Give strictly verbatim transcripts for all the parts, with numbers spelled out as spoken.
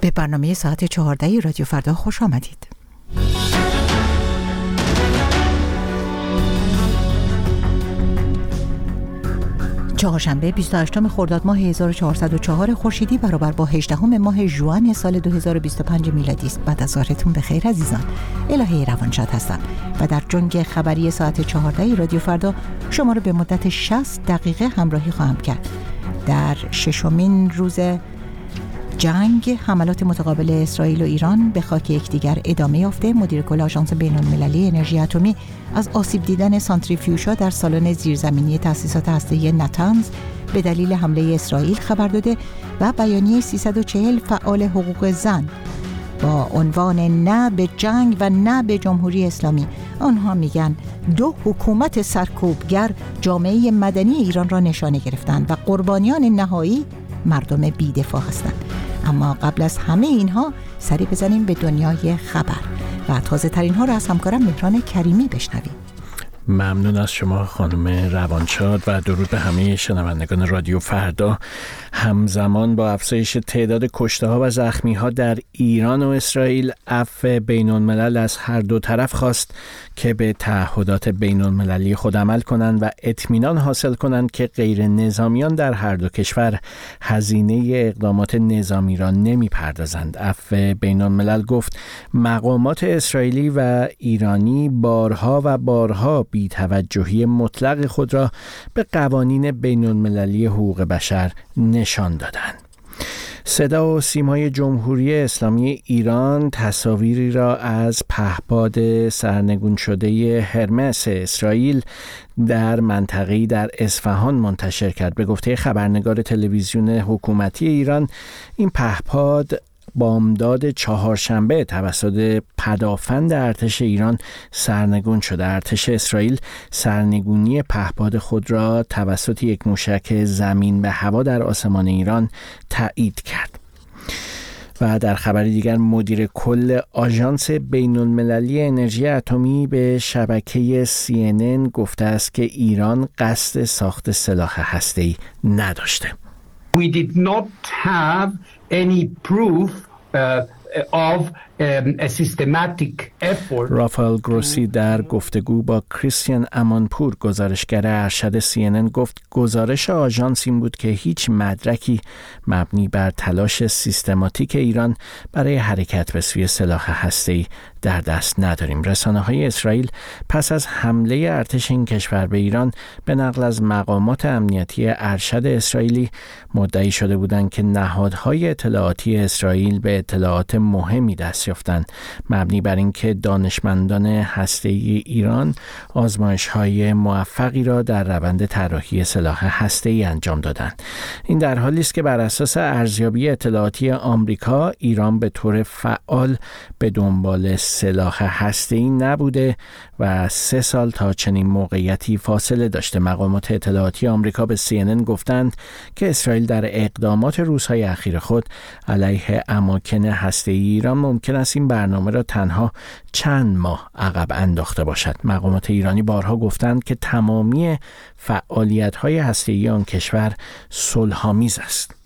به برنامه ساعت چهارده رادیو فردا خوش آمدید. چهارشنبه بیست و هشتم خرداد ماه هزار و چهارصد و چهار خورشیدی برابر با هجدهم ماه ژوئن سال دو هزار و بیست و پنج میلادی است. بعد از ظهرتون بخیر عزیزان. الهه روانشاد هستم و در جنگ خبری ساعت چهارده رادیو فردا شما رو به مدت شصت دقیقه همراهی خواهم کرد. در ششمین روز جنگ حملات متقابل اسرائیل و ایران به خاک یکدیگر ادامه یافته. مدیر کل آژانس بین‌المللی انرژی اتمی از آسیب دیدن سانتریفیوژها در سالن زیرزمینی تأسیسات هسته‌ای نتنز به دلیل حمله اسرائیل خبر داده و بیانیه سیصد و چهل فعال حقوق زن با عنوان نه به جنگ و نه به جمهوری اسلامی. آنها میگن دو حکومت سرکوبگر جامعه مدنی ایران را نشانه گرفتند و قربانیان نهایی مردم بی‌دفاع هستند. اما قبل از همه اینها سری بزنیم به دنیای خبر و تازه ترین ها را از همکارم مهران کریمی بشنویم. ممنون از شما خانم روانشاد و درود به همه شنوندگان رادیو فردا. همزمان با افزایش تعداد کشته ها و زخمی ها در ایران و اسرائیل، عفو بین الملل از هر دو طرف خواست که به تعهدات بین المللی خود عمل کنند و اطمینان حاصل کنند که غیر نظامیان در هر دو کشور هزینه اقدامات نظامی را نمی پردازند. عفو بین الملل گفت مقامات اسرائیلی و ایرانی بارها و بارها بی توجهی مطلق خود را به قوانین بین المللی حقوق بشر نشان دادند. صدا و سیمای جمهوری اسلامی ایران تصاویری را از پهپاد سرنگون شده هرمس اسرائیل در منطقه‌ای در اصفهان منتشر کرد. به گفته خبرنگار تلویزیون حکومتی ایران، این پهپاد بامداد چهارشنبه توسط پدافند ارتش ایران سرنگون شده. ارتش اسرائیل سرنگونی پهپاد خود را توسط یک موشک زمین به هوا در آسمان ایران تایید کرد. و در خبر دیگر، مدیر کل آژانس بین‌المللی انرژی اتمی به شبکه سی ان ان گفته است که ایران قصد ساخت سلاح هسته‌ای نداشته. We did not have any proof uh, of um, a systematic effort. رافائل گروسی در گفتگو با کریستیان امانپور گزارشگر ارشد سی ان ان گفت گزارش آژانس این بود که هیچ مدرکی مبنی بر تلاش سیستماتیک ایران برای حرکت به سوی سلاح هسته‌ای در دست نداریم. رسانه‌های اسرائیل پس از حمله ارتش این کشور به ایران به نقل از مقامات امنیتی ارشد اسرائیلی مدعی شده بودند که نهادهای اطلاعاتی اسرائیل به اطلاعات مهمی دست یافتند مبنی بر اینکه دانشمندان هسته‌ای ایران آزمایش‌های موفقی را در روند طراحی سلاح هسته‌ای انجام دادند. این در حالی است که بر اساس ارزیابی اطلاعاتی آمریکا، ایران به طور فعال به دنبال سلاح هسته‌ای نبوده و سه سال تا چنین موقعیتی فاصله داشته. مقامات اطلاعاتی آمریکا به سی ان ان گفتند که اسرائیل در اقدامات روزهای اخیر خود علیه اماکن هسته‌ای ایران ممکن است این برنامه را تنها چند ماه عقب انداخته باشد. مقامات ایرانی بارها گفتند که تمامی فعالیت‌های هسته‌ای آن کشور صلح‌آمیز است.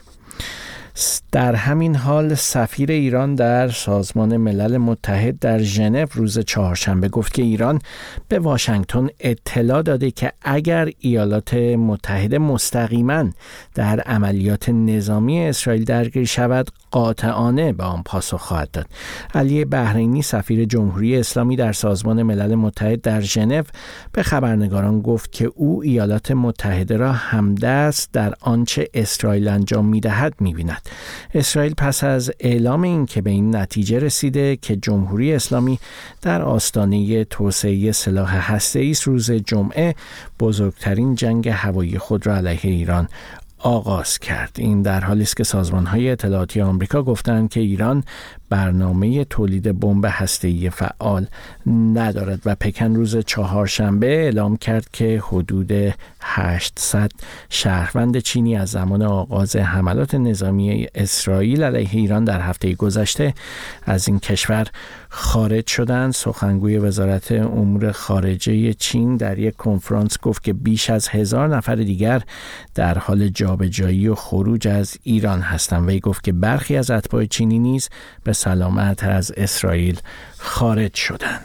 در همین حال سفیر ایران در سازمان ملل متحد در ژنو روز چهارشنبه گفت که ایران به واشنگتن اطلاع داده که اگر ایالات متحده مستقیما در عملیات نظامی اسرائیل درگیر شود قاطعانه به آن پاسخ خواهد داد. علی بحرینی سفیر جمهوری اسلامی در سازمان ملل متحد در ژنو به خبرنگاران گفت که او ایالات متحده را همدست در آنچه اسرائیل انجام می‌دهد می‌بیند. اسرائیل پس از اعلام این که به این نتیجه رسیده که جمهوری اسلامی در آستانه توسعه سلاح هسته‌ای است، روز جمعه بزرگترین جنگ هوایی خود را علیه ایران آغاز کرد. این در حالی است که سازمان‌های اطلاعاتی آمریکا گفتند که ایران برنامه تولید بمب هسته‌ای فعال ندارد و پکن روز چهارشنبه اعلام کرد که حدود هشتصد شهروند چینی از زمان آغاز حملات نظامی اسرائیل علیه ایران در هفته گذشته از این کشور خارج شدند. سخنگوی وزارت امور خارجه چین در یک کنفرانس گفت که بیش از هزار نفر دیگر در حال جا جابجایی و خروج از ایران هستند. وی گفت که برخی از اتباع چینی نیز به سلامت از اسرائیل خارج شدند.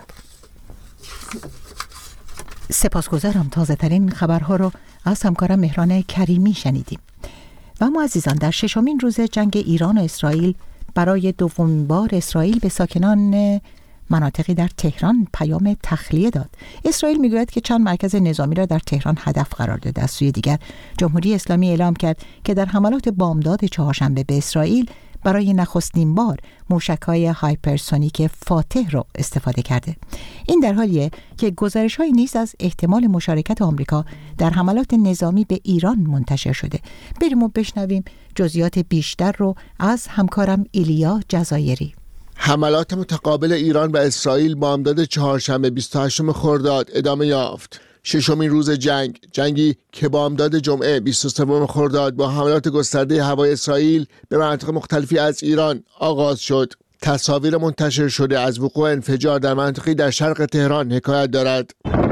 سپاسگزارم. تازه ترین خبرها رو از همکارم مهران کریمی شنیدیم. و اما عزیزان، در ششمین روز جنگ ایران و اسرائیل برای دومین بار اسرائیل به ساکنان مناطقی در تهران پیام تخلیه داد. اسرائیل میگوید که چند مرکز نظامی را در تهران هدف قرار داده. از سوی دیگر جمهوری اسلامی اعلام کرد که در حملات بامداد چهارشنبه به اسرائیل برای نخستین بار موشک‌های هایپرسونیک فاتح را استفاده کرده. این در حالیه که گزارش‌هایی نیز از احتمال مشارکت آمریکا در حملات نظامی به ایران منتشر شده. بریم و بشنویم جزئیات بیشتر رو از همکارم ایلیا جزایری. حملات متقابل ایران و اسرائیل بامداد چهارشنبه بیست و هشتم خرداد ادامه یافت. ششمین روز جنگ، جنگی که بامداد جمعه بیست و سوم خرداد با حملات گسترده هوای اسرائیل به مناطق مختلفی از ایران آغاز شد. تصاویر منتشر شده از وقوع انفجار در منطقی در شرق تهران حکایت دارد.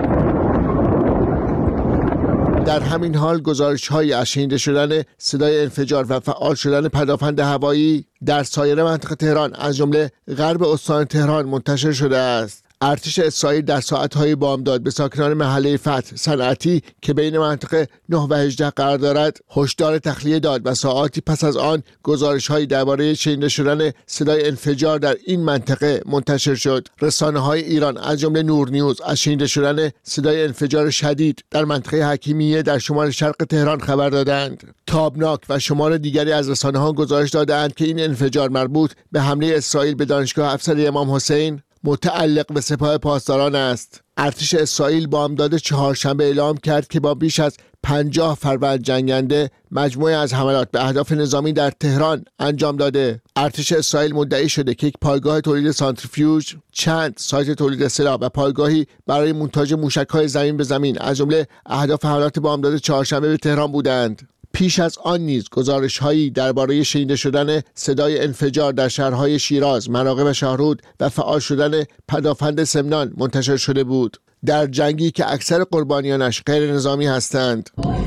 در همین حال گزارش‌هایی از شنیده شدن صدای انفجار و فعال شدن پدافند هوایی در سایر منطقه تهران از جمله غرب استان تهران منتشر شده است. ارتش اسرائیل در ساعت‌های بامداد به ساکنان محله فتح صنعتی که بین منطقه نه و هجده قرار دارد هشدار تخلیه داد و ساعاتی پس از آن گزارش‌هایی درباره شنیده شدن صدای انفجار در این منطقه منتشر شد. رسانه‌های ایران از جمله نور نیوز از شنیده شدن صدای انفجار شدید در منطقه حکیمیه در شمال شرق تهران خبر دادند. تابناک و شمار دیگری از رسانه‌ها گزارش دادند که این انفجار مربوط به حمله اسرائیل به دانشگاه افسری امام حسین متعلق به سپاه پاسداران است. ارتش اسرائیل بامداد چهارشنبه اعلام کرد که با بیش از پنجاه فروند جنگنده مجموعه از حملات به اهداف نظامی در تهران انجام داده. ارتش اسرائیل مدعی شده که یک پایگاه تولید سانتریفیوژ، چند سایت تولید سلاح و پایگاهی برای مونتاژ موشک‌های زمین به زمین از جمله اهداف حملات بامداد چهارشنبه به تهران بودند. پیش از آن نیز گزارش‌هایی درباره شنیده شدن صدای انفجار در شهرهای شیراز، مناقه و شاهرود و فعال شدن پدافند سمنان منتشر شده بود. در جنگی که اکثر قربانیانش غیر نظامی هستند.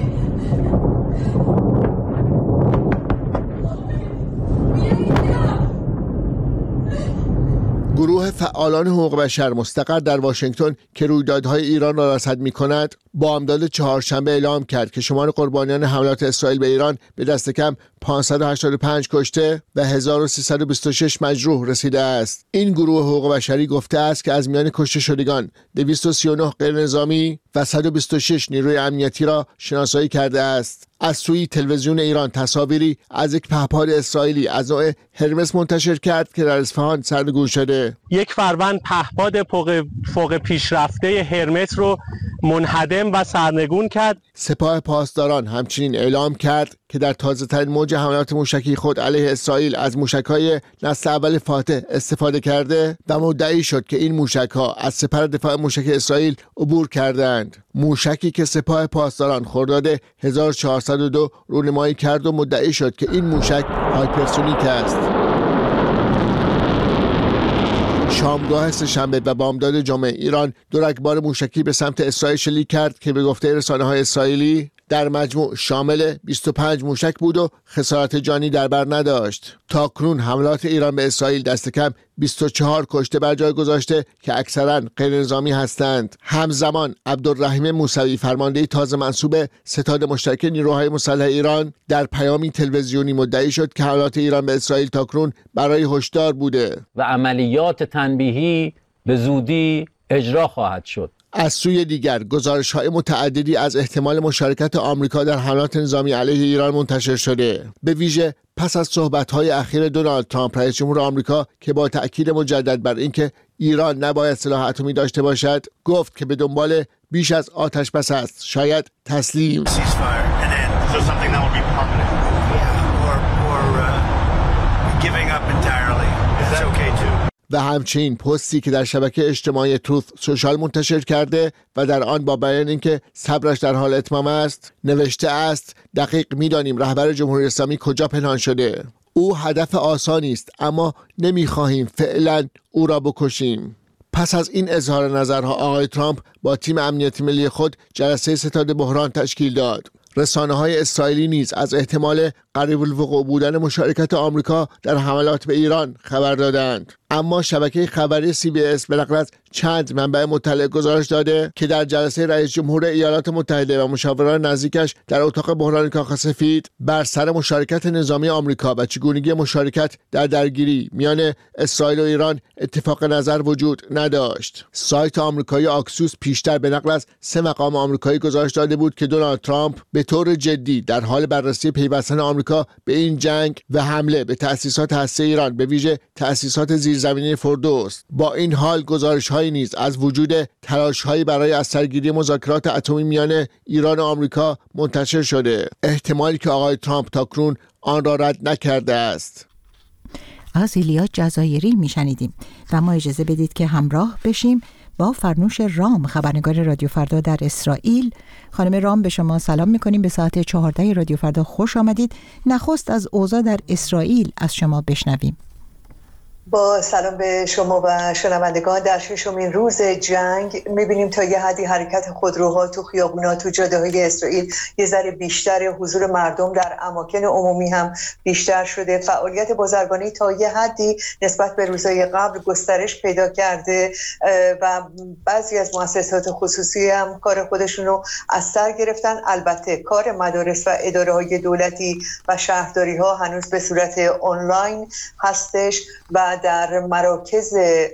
گروه فعالان حقوق بشر مستقر در واشنگتن که رویدادهای ایران را رصد می‌کند، بامداد چهارشنبه اعلام کرد که شمار قربانیان حملات اسرائیل به ایران به دست کم پانصد و هشتاد و پنج کشته و هزار و سیصد و بیست و شش مجروح رسیده است. این گروه حقوق بشری گفته است که از میان کشته شدگان دویست و سی و نه غیر نظامی و صد و بیست و شش نیروی امنیتی را شناسایی کرده است. از سوی تلویزیون ایران تصاویری از یک پهپاد اسرائیلی از نوع هرمس منتشر کرد که در اصفهان سرنگون شده. یک فروند پهپاد فوق فوق پیشرفته هرمس رو منهدم و سرنگون کرد. سپاه پاسداران همچنین اعلام کرد که در تازه ترین موج حملات موشکی خود علیه اسرائیل از موشک‌های نسل اول فاتح استفاده کرده و مدعی شد که این موشک‌ها از سپر دفاع موشکی اسرائیل عبور کردند. موشکی که سپاه پاسداران خرداد هزار و چهارصد و دو رونمایی کرد و مدعی شد که این موشک هایپرسونیک است. شامگاه سه‌شنبه و بامداد جمعه ایران دو رگبار موشکی به سمت اسرائیل شلیک کرد که به گفته رسانه‌های اسرائیلی در مجموع شامل بیست و پنج موشک بود و خسارت جانی در بر نداشت. تاکنون حملات ایران به اسرائیل دست کم بیست و چهار کشته بر جای گذاشته که اکثراً غیر نظامی هستند. همزمان عبدالرحیم موسوی فرمانده تازه منصوب ستاد مشترک نیروهای مسلح ایران در پیامی تلویزیونی مدعی شد که حملات ایران به اسرائیل تاکنون برای هشدار بوده و عملیات تنبیهی به زودی اجرا خواهد شد. از سوی دیگر گزارش‌های متعددی از احتمال مشارکت آمریکا در حملات نظامی علیه ایران منتشر شده، به ویژه پس از صحبت‌های اخیر دونالد ترامپ رئیس جمهور آمریکا که با تأکید مجدد بر اینکه ایران نباید سلاح اتمی داشته باشد گفت که به دنبال بیش از آتش بس است، شاید تسلیم. و همچنین پستی که در شبکه اجتماعی تروث سوشال منتشر کرده و در آن با بیان اینکه صبرش در حال اتمام است نوشته است: دقیق می‌دانیم رهبر جمهوری اسلامی کجا پنهان شده. او هدف آسانی است اما نمی‌خواهیم فعلا او را بکشیم. پس از این اظهار نظرها آقای ترامپ با تیم امنیتی ملی خود جلسه ستاد بحران تشکیل داد. رسانه‌های اسرائیلی نیز از احتمال قریب الوقوع بودن مشارکت آمریکا در حملات به ایران خبر دادند. اما شبکه خبری سی بی اس به نقل از چند منبع مطلع گزارش داده که در جلسه رئیس جمهور ایالات متحده و مشاوران نزدیکش در اتاق بحران کاخ سفید بر سر مشارکت نظامی آمریکا و چگونگی مشارکت در درگیری میان اسرائیل و ایران اتفاق نظر وجود نداشت. سایت آمریکایی آکسیوس پیشتر به نقل از سه مقام آمریکایی گزارش داده بود که دونالد ترامپ به طور جدی در حال بررسی پیوستن آمریکا به این جنگ و حمله به تأسیسات هسته‌ای ایران به ویژه تأسیسات زیرزمینی فردو است. با این حال گزارش‌هایی نیز از وجود تلاش‌هایی برای از سرگیری مذاکرات اتمی میان ایران و آمریکا منتشر شده، احتمالی که آقای ترامپ تاکنون آن را رد نکرده است. از ایلیا جزایری میشنیدیم و ما اجازه بدید که همراه بشیم با فرنوش رام، خبرنگار رادیو فردا در اسرائیل. خانم رام، به شما سلام میکنیم. به ساعت چهارده رادیو فردا خوش آمدید. نخست از اوضاع در اسرائیل از شما بشنویم. با سلام به شما و شنوندگان. در ششمین روز جنگ میبینیم تا یه حدی حرکت خودروها تو خیابونا، تو جاده‌های اسرائیل یه ذره بیشتر، حضور مردم در اماکن عمومی هم بیشتر شده. فعالیت بازرگانی تا یه حدی نسبت به روزهای قبل گسترش پیدا کرده و بعضی از مؤسسات خصوصی هم کار خودشون رو از سر گرفتن. البته کار مدارس و اداره‌های دولتی و شهرداری‌ها هنوز به صورت آنلاین هستش و در مراکز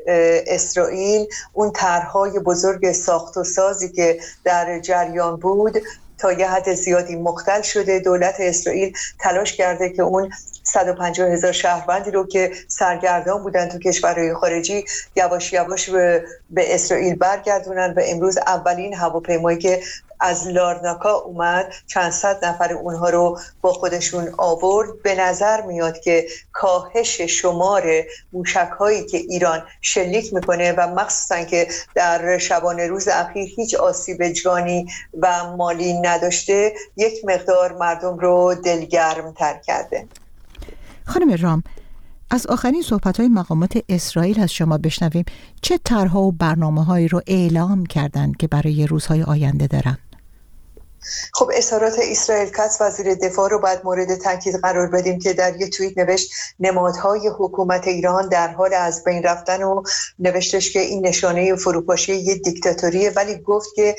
اسرائیل اون طرح‌های بزرگ ساخت و سازی که در جریان بود تا یه حد زیادی مختل شده. دولت اسرائیل تلاش کرده که اون صد و پنجاه هزار شهروندی رو که سرگردان بودن تو کشورهای خارجی یواش یواش به, به اسرائیل برگردونن و امروز اولین هواپیمایی که از لارناکا اومد چند صد نفر اونها رو با خودشون آورد. به نظر میاد که کاهش شمار موشک‌هایی که ایران شلیک میکنه و مخصوصا که در شبانه روز اخیر هیچ آسیب جانی و مالی نداشته، یک مقدار مردم رو دلگرم تر کرده. خانم رام، از آخرین صحبت‌های مقامات اسرائیل از شما بشنویم. چه طرح‌ها و برنامه‌هایی رو اعلام کردند که برای روزهای آینده دارن؟ خب اظهارات اسرائیل کاتز وزیر دفاع رو باید مورد تاکید قرار بدیم که در یک توییت نوشت نمادهای حکومت ایران در حال از بین رفتن و نوشتش که این نشانه فروپاشی یک دیکتاتوریه، ولی گفت که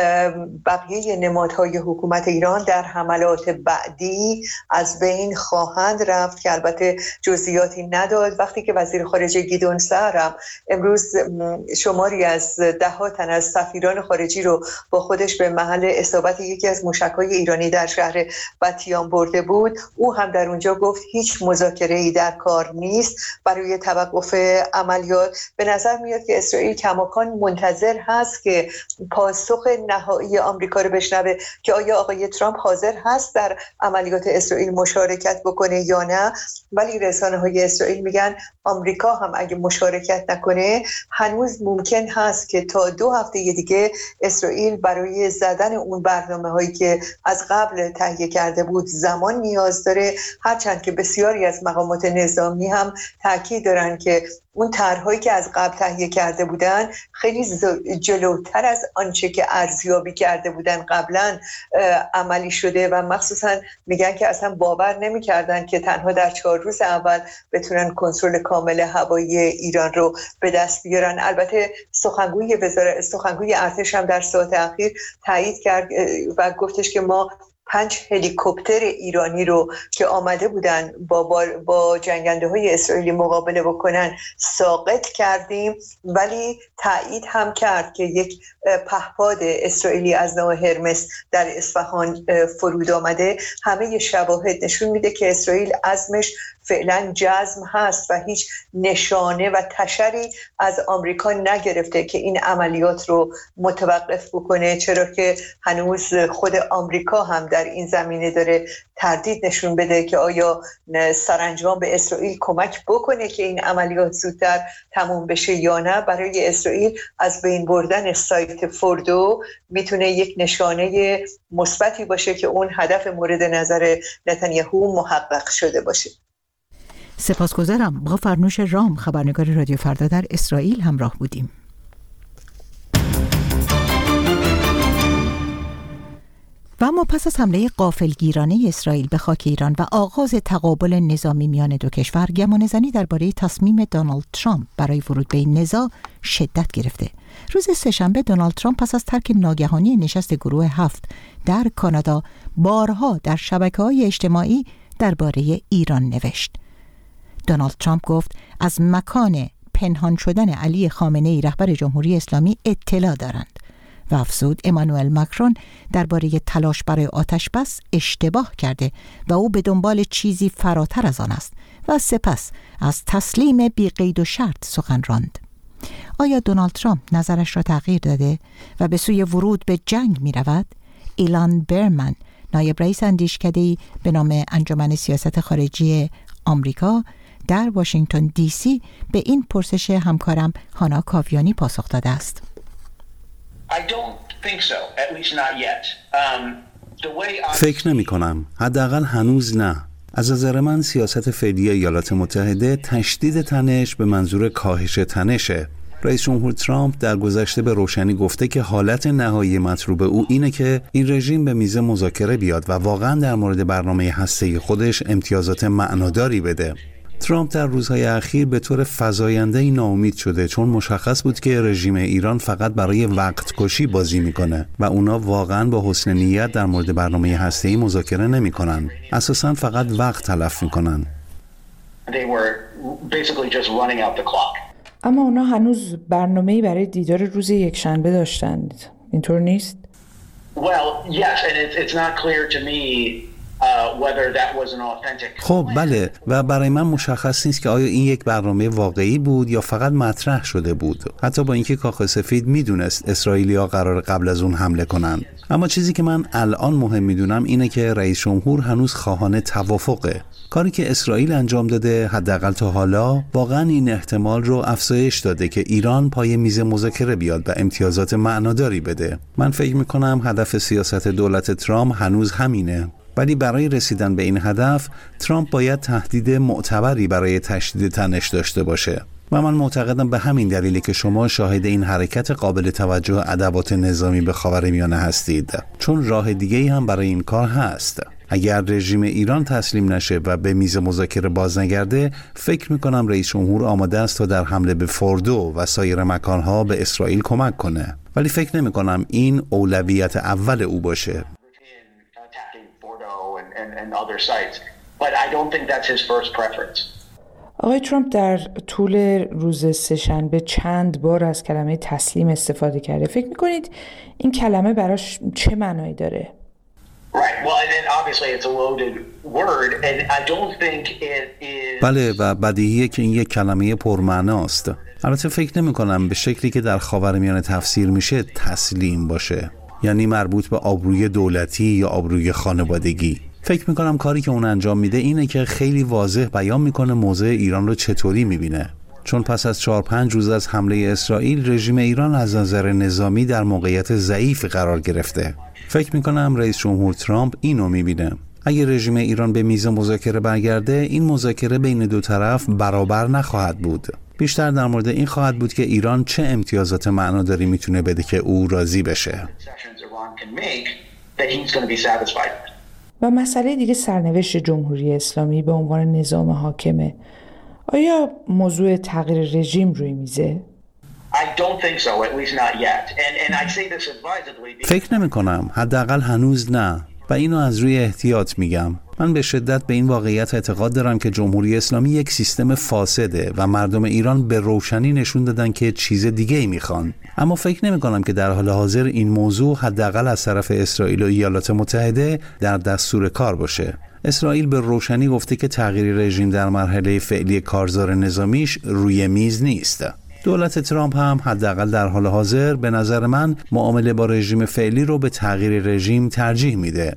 بقیه نمادهای حکومت ایران در حملات بعدی از بین خواهند رفت که البته جزئیاتی نداد. وقتی که وزیر خارجه گیدون سهر امروز شماری از ده ها تن از سفیران خارجی رو با خودش به محل اصابت یکی از موشک‌های ایرانی در شهر بتیان برده بود، او هم در اونجا گفت هیچ مذاکره‌ای در کار نیست برای توقف عملیات. به نظر میاد که اسرائیل کماکان منتظر هست که پاسخ نهایی آمریکا رو بشنوه که آیا آقای ترامپ حاضر هست در عملیات اسرائیل مشارکت بکنه یا نه. ولی رسانه‌های اسرائیل میگن آمریکا هم اگه مشارکت نکنه هنوز ممکن هست که تا دو هفته دیگه اسرائیل برای زدن اون برنامه هایی که از قبل تهیه کرده بود زمان نیاز داره، هرچند که بسیاری از مقامات نظامی هم تاکید دارن که اون طرح‌هایی که از قبل تهیه کرده بودن خیلی جلوتر از آنچه که ارزیابی کرده بودن قبلا عملی شده و مخصوصا میگن که اصلا باور نمی‌کردن که تنها در چهار روز اول بتونن کنترل کامل هوایی ایران رو به دست بیارن. البته سخنگوی وزارت سخنگوی ارتش هم در ساعت اخیر تایید کرد و گفتش که ما پنج هلیکوپتر ایرانی رو که آمده بودن با, با, با جنگنده های اسرائیلی مقابله بکنن ساقط کردیم، ولی تایید هم کرد که یک پهپاد اسرائیلی از نام هرمس در اصفهان فرود آمده. همه شواهد نشون میده که اسرائیل عزمش فعلا جزم هست و هیچ نشانه و تشری از آمریکا نگرفته که این عملیات رو متوقف بکنه، چرا که هنوز خود آمریکا هم در این زمینه داره تردید نشون بده که آیا سرانجام به اسرائیل کمک بکنه که این عملیات زودتر تموم بشه یا نه. برای اسرائیل از بین بردن سایت فردو میتونه یک نشانه مثبتی باشه که اون هدف مورد نظر نتانیاهو محقق شده باشه. سپاسگزارم. با فرنوش رام، خبرنگار رادیو فردا در اسرائیل همراه بودیم. و اما پس از حمله غافلگیرانه اسرائیل به خاک ایران و آغاز تقابل نظامی میان دو کشور، گمانه‌زنی درباره تصمیم دونالد ترامپ برای ورود به این نزاع شدت گرفته. روز سه‌شنبه دونالد ترامپ پس از ترک ناگهانی نشست گروه هفت در کانادا بارها در شبکه‌های اجتماعی درباره ایران نوشت. دونالد ترامپ گفت از مکان پنهان شدن علی خامنه‌ای رهبر جمهوری اسلامی اطلاع دارند و افزود امانوئل ماکرون درباره تلاش برای آتش بس اشتباه کرده و او به دنبال چیزی فراتر از آن است و سپس از تسلیم بی قید و شرط سخن راند. آیا دونالد ترامپ نظرش را تغییر داده و به سوی ورود به جنگ می رود؟ ایلان برمن، نایب رئیس اندیشکده‌ای به نام انجمن سیاست خارجی آمریکا در واشنگتن دی سی، به این پرسش همکارم هانا کاویانی پاسخ داده است. فکر نمی کنم. حداقل هنوز نه. از نظر من سیاست فعلی ایالات متحده تشدید تنش به منظور کاهش تنشه. رئیس جمهور ترامپ در گذشته به روشنی گفته که حالت نهایی مطلوب او اینه که این رژیم به میز مذاکره بیاد و واقعا در مورد برنامه هسته‌ای خودش امتیازات معناداری بده. ترامپ در روزهای اخیر به طور فزاینده‌ای ناامید شده، چون مشخص بود که رژیم ایران فقط برای وقت کشی بازی میکنه و اونا واقعا با حسن نیت در مورد برنامه هسته‌ای مذاکره نمیکنن. اساساً فقط وقت تلف میکنن. اما اونا هنوز برنامه‌ای برای دیدار روز یکشنبه داشتند. اینطور نیست؟ Well, yes, and it's, it's not clear to me خب بله، و برای من مشخص نیست که آیا این یک برنامه واقعی بود یا فقط مطرح شده بود، حتی با اینکه کاخ سفید میدونست اسرائیلی‌ها قرار قبل از اون حمله کنن. اما چیزی که من الان مهم میدونم اینه که رئیس جمهور هنوز خواهان توافقه. کاری که اسرائیل انجام داده، حداقل تا حالا، واقعا این احتمال رو افزایش داده که ایران پای میز مذاکره بیاد و امتیازات معناداری بده. من فکر میکنم هدف سیاست دولت ترامپ هنوز همینه. ولی برای رسیدن به این هدف ترامپ باید تهدید معتبری برای تشدید تنش داشته باشه و من معتقدم به همین دلیلی که شما شاهد این حرکت قابل توجه ادوات نظامی به خاورمیانه هستید، چون راه دیگه‌ای هم برای این کار هست. اگر رژیم ایران تسلیم نشه و به میز مذاکره باز نگرده، فکر میکنم رئیس جمهور آماده است تا در حمله به فوردو و سایر مکانها به اسرائیل کمک کنه، ولی فکر نمیکنم این اولویت اول او باشه. And other sites, but I don't think that's his first preference. آقای ترامپ در طول روز سه‌شنبه چند بار از کلمه تسلیم استفاده کرده. فکر می‌کنید این کلمه براش چه معنایی داره؟ Right. Well, and obviously it's a loaded word and I don't think it is. بله، و بدیهیه که این یک کلمه پرمعناست. البته فکر نمی‌کنم به شکلی که در خاورمیانه تفسیر میشه تسلیم باشه، یعنی مربوط به آبروی دولتی یا آبروی خانوادگی. فکر میکنم کاری که اون انجام میده اینه که خیلی واضح بیان میکنه موضع ایران رو چطوری میبینه، چون پس از چهار پنج روز از حمله اسرائیل رژیم ایران از نظر نظامی در موقعیت ضعیف قرار گرفته. فکر میکنم رئیس جمهور ترامپ اینو میبینه. اگه رژیم ایران به میز مذاکره برگرده، این مذاکره بین دو طرف برابر نخواهد بود. بیشتر در مورد این خواهد بود که ایران چه امتیازات معناداری میتونه بده که او راضی بشه. و مسئله دیگه سرنوشت جمهوری اسلامی به عنوان نظام حاکمه. آیا موضوع تغییر رژیم روی میزه؟ فکر نمی کنم، حداقل هنوز نه، و اینو از روی احتیاط میگم. من به شدت به این واقعیت اعتقاد دارم که جمهوری اسلامی یک سیستم فاسده و مردم ایران به روشنی نشون دادن که چیز دیگه‌ای میخوان. اما فکر نمی کنم که در حال حاضر این موضوع حداقل از طرف اسرائیل و ایالات متحده در دستور کار باشه. اسرائیل به روشنی گفته که تغییر رژیم در مرحله فعلی کارزار نظامیش روی میز نیست. دولت ترامپ هم حداقل در حال حاضر به نظر من معامله با رژیم فعلی رو به تغییر رژیم ترجیح میده.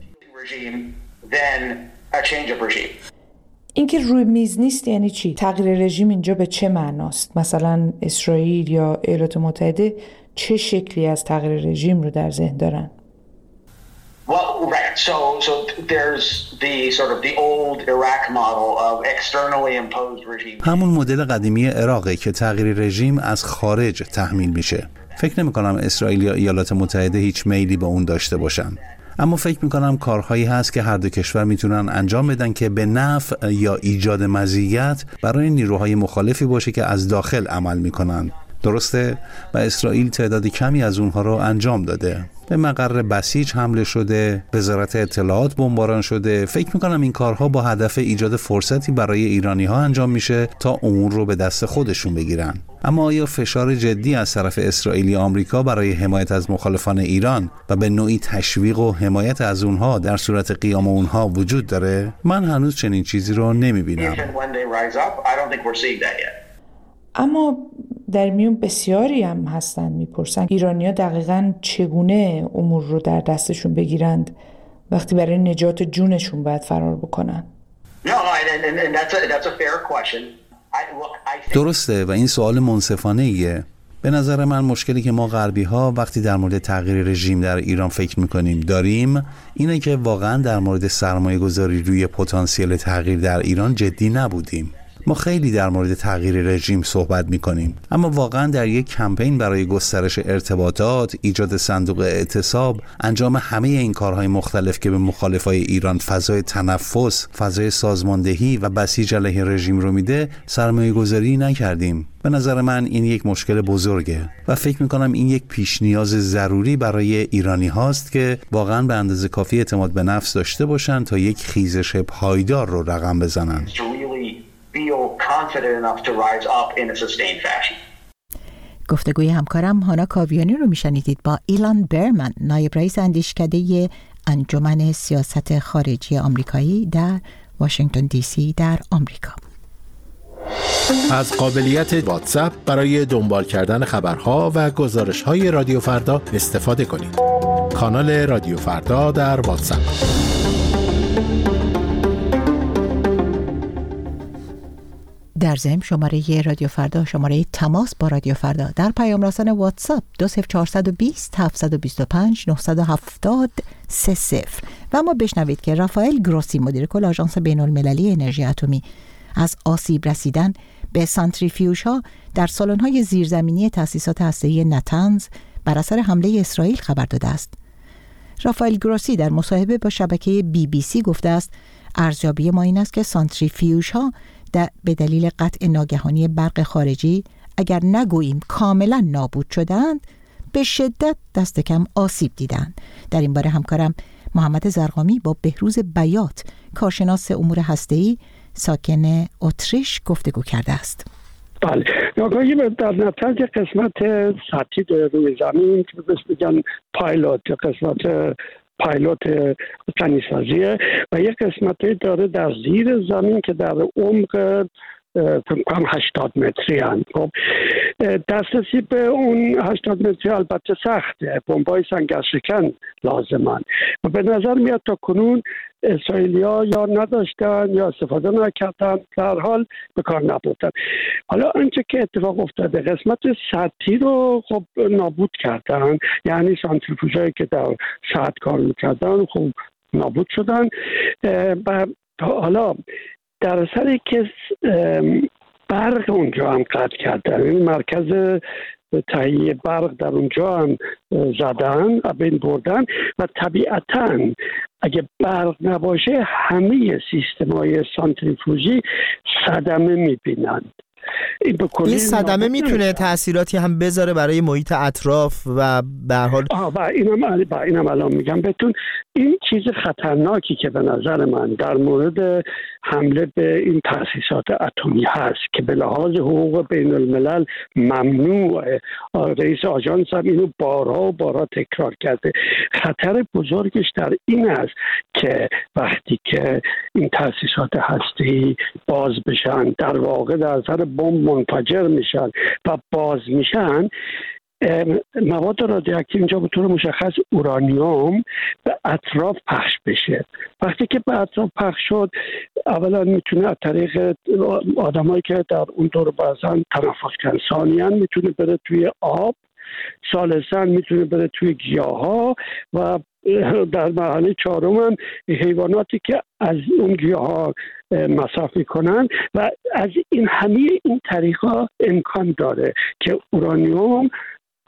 اینکه روی میز نیست یعنی چی؟ تغییر رژیم اینجا به چه معناست؟ مثلا اسرائیل یا ایالات متحده چه شکلی از تغییر رژیم رو در ذهن دارن؟ Well, right. So, so there's the sort of the old Iraq model of externally imposed regime. همون مدل قدیمی عراقه که تغییر رژیم از خارج تحمیل میشه. فکر نمی کنم اسرائیل یا ایالات متحده هیچ میلی به اون داشته باشن. اما فکر میکنم کارهایی هست که هر دو کشور میتونن انجام بدن که به نفع یا ایجاد مزیت برای نیروهای مخالفی باشه که از داخل عمل میکنن. درسته؟ و اسرائیل تعداد کمی از اونها رو انجام داده. به مقر بسیج حمله شده، وزارت اطلاعات بمباران شده. فکر میکنم این کارها با هدف ایجاد فرصتی برای ایرانی ها انجام میشه تا امور رو به دست خودشون بگیرن. اما آیا فشار جدی از طرف اسرائیل یا آمریکا برای حمایت از مخالفان ایران و به نوعی تشویق و حمایت از اونها در صورت قیام اونها وجود داره؟ من هنوز چنین چیزی رو نمیبینم. اما در میون بسیاری هم هستن میپرسن ایرانی‌ها دقیقاً چگونه امور رو در دستشون بگیرند وقتی برای نجات جونشون باید فرار بکنن. درسته و این سوال منصفانه ایه. به نظر من مشکلی که ما غربی ها وقتی در مورد تغییر رژیم در ایران فکر میکنیم داریم اینه که واقعا در مورد سرمایه گذاری روی پتانسیل تغییر در ایران جدی نبودیم. ما خیلی در مورد تغییر رژیم صحبت می‌کنیم، اما واقعا در یک کمپین برای گسترش ارتباطات، ایجاد صندوق اعتصاب، انجام همه این کارهای مختلف که به مخالفای ایران فضای تنفس، فضای سازماندهی و بسیج علیه رژیم رو میده، سرمایه گذاری نکردیم. به نظر من این یک مشکل بزرگه و فکر می‌کنم این یک پیش نیاز ضروری برای ایرانی هاست که واقعا به اندازه کافی اعتماد به نفس داشته باشن تا یک خیزش پایدار رو رقم بزنن. feel confident enough to rise up in a sustained fashion. گفتگوی همکارم هانا کاویانی رو میشنیدید با ایلان برمن، نایب رئیس اندیشکده انجمن سیاست خارجی آمریکایی در واشنگتن دی سی در آمریکا. از قابلیت واتساپ برای دنبال کردن خبرها و گزارش‌های رادیو فردا استفاده کنید. کانال رادیو فردا در واتساپ. در ضمن شماره رادیو فردا، شماره تماس با رادیو فردا در پیام رسان واتساپ دو صفر چهار دو صفر هفت دو پنج نه هفت صفر سه صفر. و اما بشنوید که رافائل گروسی مدیر کل آژانس بین المللی انرژی اتمی از آسیب رسیدن به سانتریفیوژ ها در سالن‌های زیرزمینی تأسیسات هسته‌ای نتنز بر اثر حمله اسرائیل خبر داده است. رافائل گروسی در مصاحبه با شبکه بی بی سی گفته است ارزیابی ما این است که سانتریفیوژ ها به دلیل قطع ناگهانی برق خارجی اگر نگوییم کاملا نابود شدند به شدت دست کم آسیب دیدند. در این باره همکارم محمد زرقامی با بهروز بیات، کارشناس امور هسته‌ای ساکن اتریش، گفتگو کرده است. بله، ناگهانی در نتنز قسمت سطحی روی زمین که بس بگن پایلوت، قسمت پایلوت غنیسازیه و یک قسمتی داره در زیر زمین که در عمق فکرم هشتاد متری هست. خب دسترسی به اون هشتاد متری البته سخته، بمبای سنگرشکن لازمن و به نظر میاد تا کنون اسرائیلیا یا نداشتن یا استفاده نکردن، در حال به کار نبردن. حالا آنچه که اتفاق افتاده قسمت سطحی رو خب نابود کردن، یعنی سانتریفوژایی که در سطح کار میکردن خب نابود شدن و حالا در اثر که برق اونجا هم قطع کردن، این مرکز تهیه برق در اونجا هم زدن و بین بردن و طبیعتاً اگه برق نباشه همه سیستم‌های سانتریفوژی صدمه می‌بینند. این صدمه میتونه تأثیراتی هم بذاره برای محیط اطراف و به هر حال آه با اینم با اینم الان میگم بهتون، این چیز خطرناکی که به نظر من در مورد حمله به این تأسیسات اتمی هست که به لحاظ حقوق بین الملل ممنوعه. رئیس آژانس هم اینو بارها و بارها تکرار کرده. خطر بزرگش در این است که وقتی که این تأسیسات هسته‌ای باز بشن، در واقع در اثر بمب منفجر میشن و باز میشن، مواد رادیواکتیو اینجا به طور مشخص اورانیوم به اطراف پخش بشه. وقتی که به اطراف پخش شد، اولا میتونه از طریق آدمایی که در اون دور بازن تنفس کنن، ثانیاً میتونه بره توی آب، ثالثاً میتونه بره توی گیاها و در مرحله چهارم هم حیواناتی که از اون گیاها مصرف میکنن و از این همه این طریقا امکان داره که اورانیوم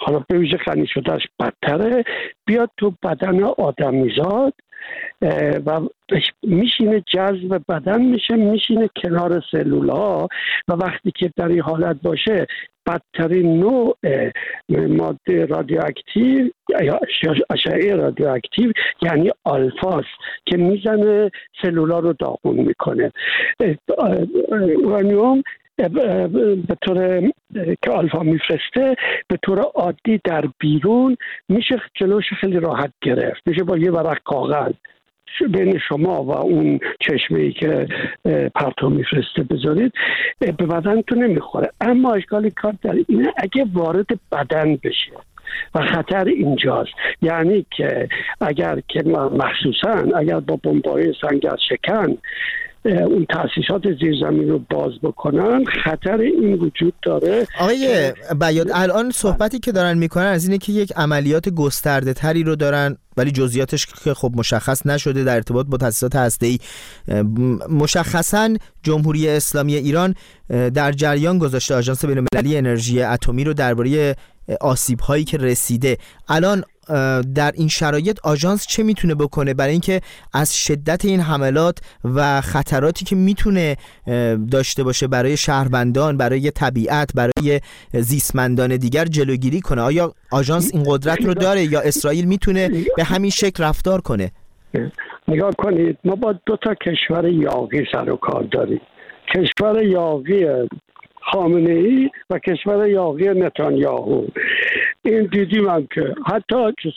حالا به ویژه غنی شدهش بدتره، بیاد تو بدن آدمیزاد و میشینه جذب بدن میشه، میشینه کنار سلولها و وقتی که در این حالت باشه بدترین نوع ماده رادیواکتیو یا اشعه رادیواکتیو یعنی آلفاس که میزنه سلولها رو داغون میکنه. اورانیوم به طور که آلفا میفرسته به طور عادی در بیرون میشه جلوش خیلی راحت گرفت، میشه با یه ورق کاغذ بین شما و اون چشمه‌ای که پرتو میفرسته بذارید به بدنتون نمیخوره. اما اشکال کار در اینه اگه وارد بدن بشه و خطر اینجاست، یعنی که اگر که مخصوصا اگر با بمب‌های سنگر شکن اون تأسیسات زیرزمین رو باز بکنن خطر این وجود داره. آقای بیات الان صحبتی که دارن میکنن از اینه که یک عملیات گسترده تری رو دارن ولی جزئیاتش که خب مشخص نشده در ارتباط با تأسیسات هسته‌ای. مشخصاً جمهوری اسلامی ایران در جریان گذاشته آژانس بین‌المللی انرژی اتمی رو درباره آسیب‌هایی که رسیده. الان در این شرایط آژانس چه میتونه بکنه برای اینکه از شدت این حملات و خطراتی که میتونه داشته باشه برای شهروندان، برای طبیعت، برای زیستمندان دیگر جلوگیری کنه؟ آیا آژانس این قدرت رو داره یا اسرائیل میتونه به همین شکل رفتار کنه؟ نگاه کنید، ما با دو تا کشور یاغی سر و کار داریم، کشور یاغی خامنه‌ای و کشور یاغی نتانیاهو. این دیدیم هم که حتی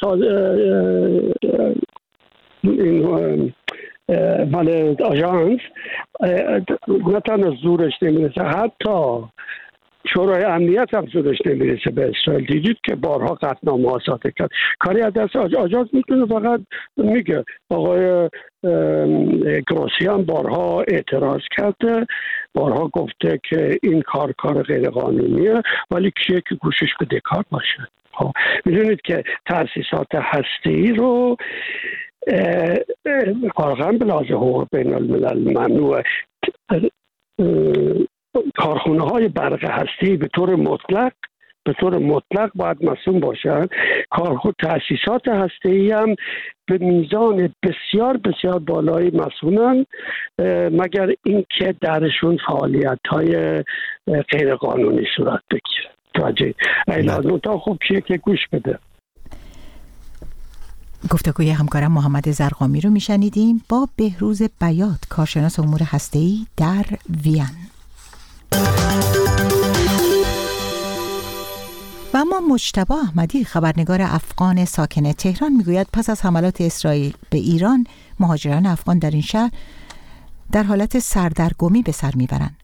این مال آژانس نه تنها زورش نمیرسه، حتی شورای امنیت هم زورش نمیرسه به اسرائیل. دیدید که بارها قطعنامه ها صادر کرد. کاری از دست آژانس میتونه فقط میگه. آقای گروسی هم بارها اعتراض کرده، بارها گفته که این کار کار غیر قانونیه، ولی کیه که گوشش به کار باشه؟ میدونید که تأسیسات هسته‌ای رو واقعا به لحاظ حقوق بین الملل ممنوعه. کارخونه های برق هسته‌ای به طور مطلق به طور مطلق باید مسئول باشن. کارخونه تأسیسات هسته‌ای هم به میزان بسیار بسیار بالایی مسئولن، مگر اینکه درشون فعالیت‌های غیر قانونی صورت بگیره. توجه ایلان تا خوب چیه که گوش بده. گفتگوی همکارم محمد زرقامی رو میشنیدیم با بهروز بیات، کارشناس امور هسته‌ای در وین. و اما مجتبی احمدی، خبرنگار افغان ساکن تهران، میگوید پس از حملات اسرائیل به ایران مهاجران افغان در این شهر در حالت سردرگمی به سر میبرند.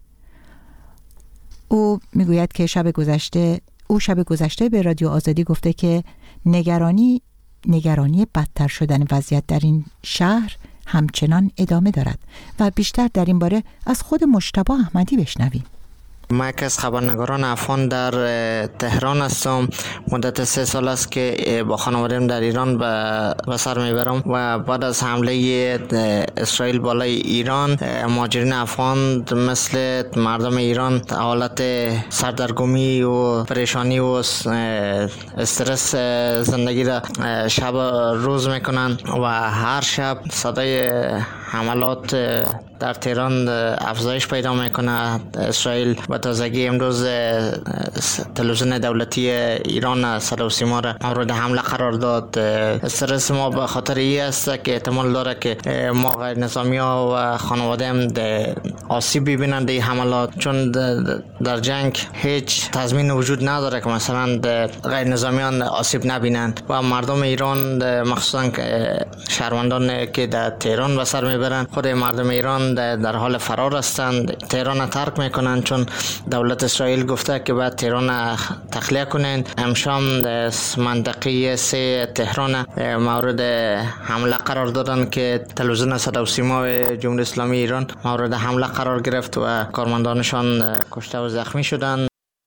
او میگوید که شب گذشته او شب گذشته به رادیو آزادی گفته که نگرانی نگرانی بدتر شدن وضعیت در این شهر همچنان ادامه دارد و بیشتر در این باره از خود مجتبی احمدی بشنویم. ما یک از خبرنگاران افغان در تهران هستم. مدت سه سال است که با خانواده‌ام در ایران به سر میبرم و بعد از حمله اسرائیل بالای ایران مهاجرین افغان مثل مردم ایران حالت سردرگمی و پریشانی و استرس زندگی را شب روز میکنن و هر شب صدای حملات در تهران افزایش پیدا میکنه. اسرائیل و تازگی امروز تلویزیون دولتی ایران صدا و سیما را مورد حمله قرار داد. استرس ما به خاطر این است که احتمال داره که ما غیر نظامی ها و خانواده هم آسیب ببینند این حملات، چون در جنگ هیچ تضمین وجود نداره که مثلا غیر نظامیان آسیب نبینند و مردم ایران مخصوصا شهروندان که در تهران به سر میبرند خود مردم ایران در حال فرار هستند، تهران ترک میکنن، چون دولت اسرائیل گفته که باید تهران تخلیه کنن. امشام منطقه سه تهران مورد حمله قرار دادن که تلویزیون صدا و سیما جمهوری اسلامی ایران مورد حمله قرار گرفت و کارمندانشان کشته و زخمی شدند.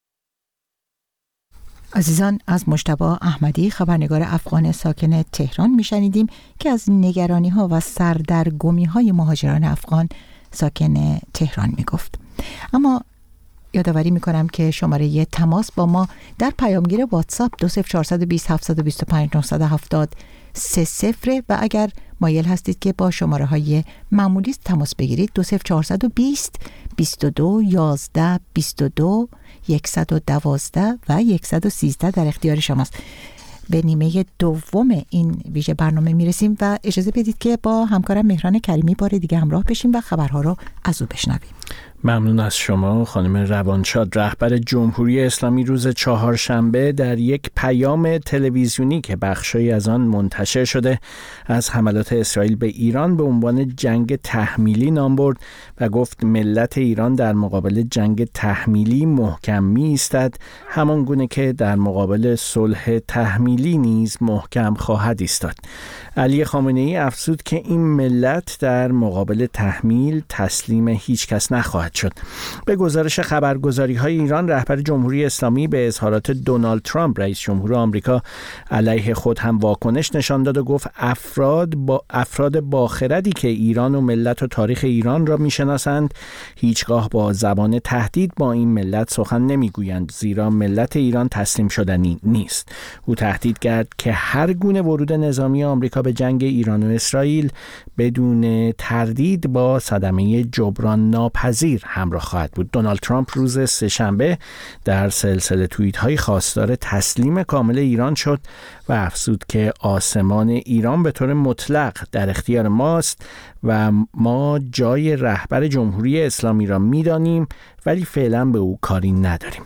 عزیزان، از مجتبی احمدی، خبرنگار افغان ساکن تهران میشنیدیم که از نگرانی ها و سردرگمی های مهاجران افغان ساکن تهران میگفت. اما یادآوری میکنم که شماره تماس با ما در پیامگیر واتساپ دو صفر چهار دو صفر هفت دو پنج نه هفت صفر سه صفر و اگر مایل هستید که با شماره های معمولی تماس بگیرید دو صفر چهار دو صفر بیست و دو یازده بیست و دو صد و دوازده و صد و سیزده در اختیار شماست. به نیمه دوم این ویژه برنامه میرسیم و اجازه بدید که با همکارم مهران کریمی بار دیگه همراه بشیم و خبرها رو از او بشنویم. ممنون از شما خانم روانشاد. رهبر جمهوری اسلامی روز چهارشنبه در یک پیام تلویزیونی که بخشی از آن منتشر شده از حملات اسرائیل به ایران به عنوان جنگ تحمیلی نام برد و گفت ملت ایران در مقابل جنگ تحمیلی محکم می ایستد، همان گونه که در مقابل صلح تحمیلی نیز محکم خواهد ایستاد. علی خامنه‌ای افزود که این ملت در مقابل تحمیل تسلیم هیچ کس نخواهد شد. به گزارش خبرگزاری‌های ایران، رهبر جمهوری اسلامی به اظهارات دونالد ترامپ رئیس جمهور آمریکا علیه خود هم واکنش نشان داد و گفت افراد با افراد باخردی که ایران و ملت و تاریخ ایران را میشناسند هیچگاه با زبان تهدید با این ملت سخن نمیگویند، زیرا ملت ایران تسلیم شدنی نیست. او تهدید کرد که هر گونه ورود نظامی آمریکا به جنگ ایران و اسرائیل بدون تردید با صدمه جبران ناپذیر همراه خواهد بود. دونالد ترامپ روز سه‌شنبه در سلسله توییت‌های خواستار تسلیم کامل ایران شد و افزود که آسمان ایران به طور مطلق در اختیار ماست و ما جای رهبر جمهوری اسلامی را می‌دانیم ولی فعلا به او کاری نداریم.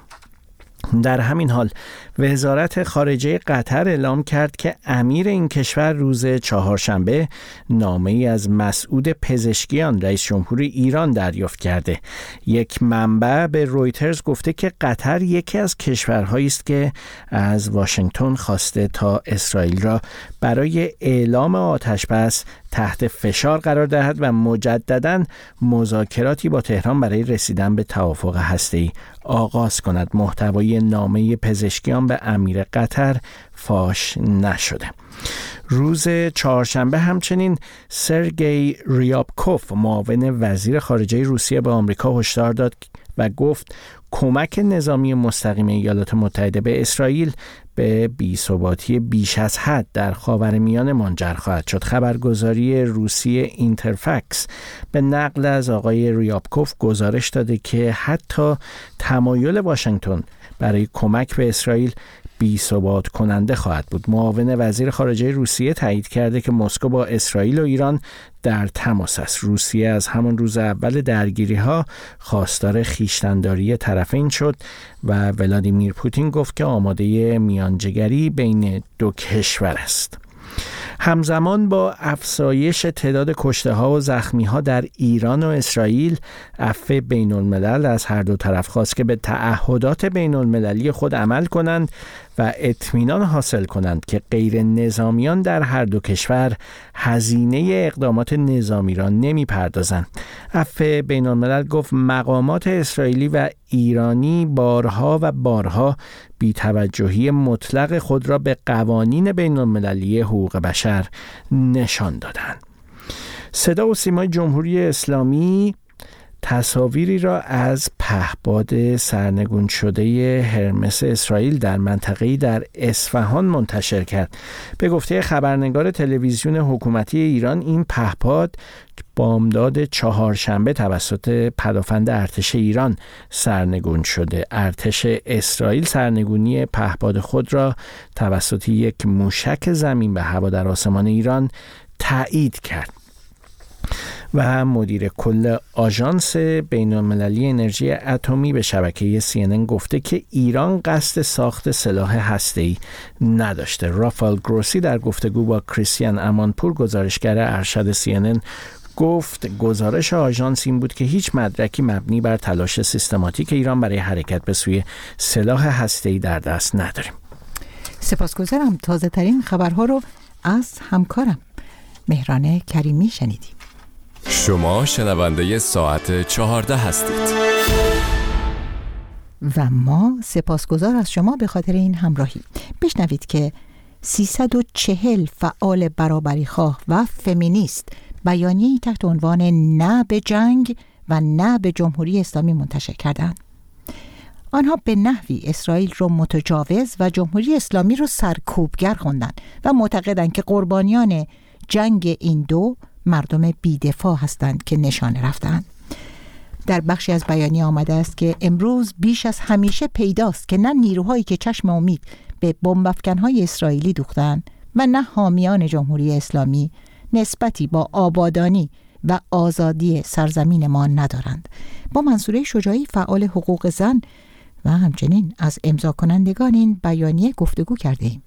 در همین حال وزارت خارجه قطر اعلام کرد که امیر این کشور روز چهارشنبه نامه‌ای از مسعود پزشکیان رئیس جمهور ایران دریافت کرده. یک منبع به رویترز گفته که قطر یکی از کشورهایی است که از واشنگتن خواسته تا اسرائیل را برای اعلام آتش‌بس تحت فشار قرار دهد و مجدداً مذاکراتی با تهران برای رسیدن به توافق هسته‌ای آغاز کند. محتوای نامه پزشکیان به امیر قطر فاش نشده. روز چهارشنبه همچنین سرگئی ریابکوف معاون وزیر خارجه روسیه به آمریکا هشدار داد و گفت کمک نظامی مستقیم ایالات متحده به اسرائیل به بی‌ثباتی بیش از حد در خاورمیانه منجر خواهد شد. خبرگزاری روسیه اینترفکس به نقل از آقای ریابکوف گزارش داده که حتی تمایل واشنگتن برای کمک به اسرائیل بی‌ثبات کننده خواهد بود. معاون وزیر خارجه روسیه تایید کرده که مسکو با اسرائیل و ایران در تماس است. روسیه از همان روز اول درگیری‌ها خواستار خویشتن‌داری طرفین شد و ولادیمیر پوتین گفت که آماده میانجیگری بین دو کشور است. همزمان با افزایش تعداد کشته‌ها و زخمی‌ها در ایران و اسرائیل، عفو بین‌الملل از هر دو طرف خواست که به تعهدات بین‌المللی خود عمل کنند و اطمینان حاصل کنند که غیر نظامیان در هر دو کشور هزینه اقدامات نظامی را نمی‌پردازند. عفو بین‌الملل گفت مقامات اسرائیلی و ایرانی بارها و بارها بی‌توجهی مطلق خود را به قوانین بین‌المللی حقوق بشر نشان دادند. صدا و سیمای جمهوری اسلامی تصاویری را از پهپاد سرنگون شده هرمس اسرائیل در منطقه‌ای در اصفهان منتشر کرد. به گفته خبرنگار تلویزیون حکومتی ایران، این پهپاد بامداد چهارشنبه توسط پدافند ارتش ایران سرنگون شده. ارتش اسرائیل سرنگونی پهپاد خود را توسط یک موشک زمین به هوا در آسمان ایران تایید کرد. و مدیر کل آژانس بین‌المللی انرژی اتمی به شبکه سی ان ان گفته که ایران قصد ساخت سلاح هسته‌ای نداشته. رافائل گروسی در گفتگو با کریستیان امانپور گزارشگر ارشد سی ان ان گفت گزارش آژانس این بود که هیچ مدرکی مبنی بر تلاش سیستماتیک ایران برای حرکت به سوی سلاح هسته‌ای در دست نداریم. سپاسگزارم. تازه ترین خبرها رو از همکارم مهران کریمی شنیدیم. شما شنونده ساعت چهارده هستید و ما سپاسگزار از شما به خاطر این همراهی. بشنوید که سیصد و چهل فعال برابریخواه و فمینیست بیانیه‌ای تحت عنوان نه به جنگ و نه به جمهوری اسلامی منتشر کردند. آنها به نحوی اسرائیل رو متجاوز و جمهوری اسلامی رو سرکوبگر خوندند و معتقدند که قربانیان جنگ این دو مردم بی‌دفاع هستند که نشانه رفتند. در بخشی از بیانیه آمده است که امروز بیش از همیشه پیداست که نه نیروهایی که چشم امید به بمب‌افکن‌های اسرائیلی دوختند و نه حامیان جمهوری اسلامی نسبتی با آبادانی و آزادی سرزمین ما ندارند. با منصوره شجاعی فعال حقوق زن و همچنین از امضا کنندگان این بیانیه گفتگو کردیم.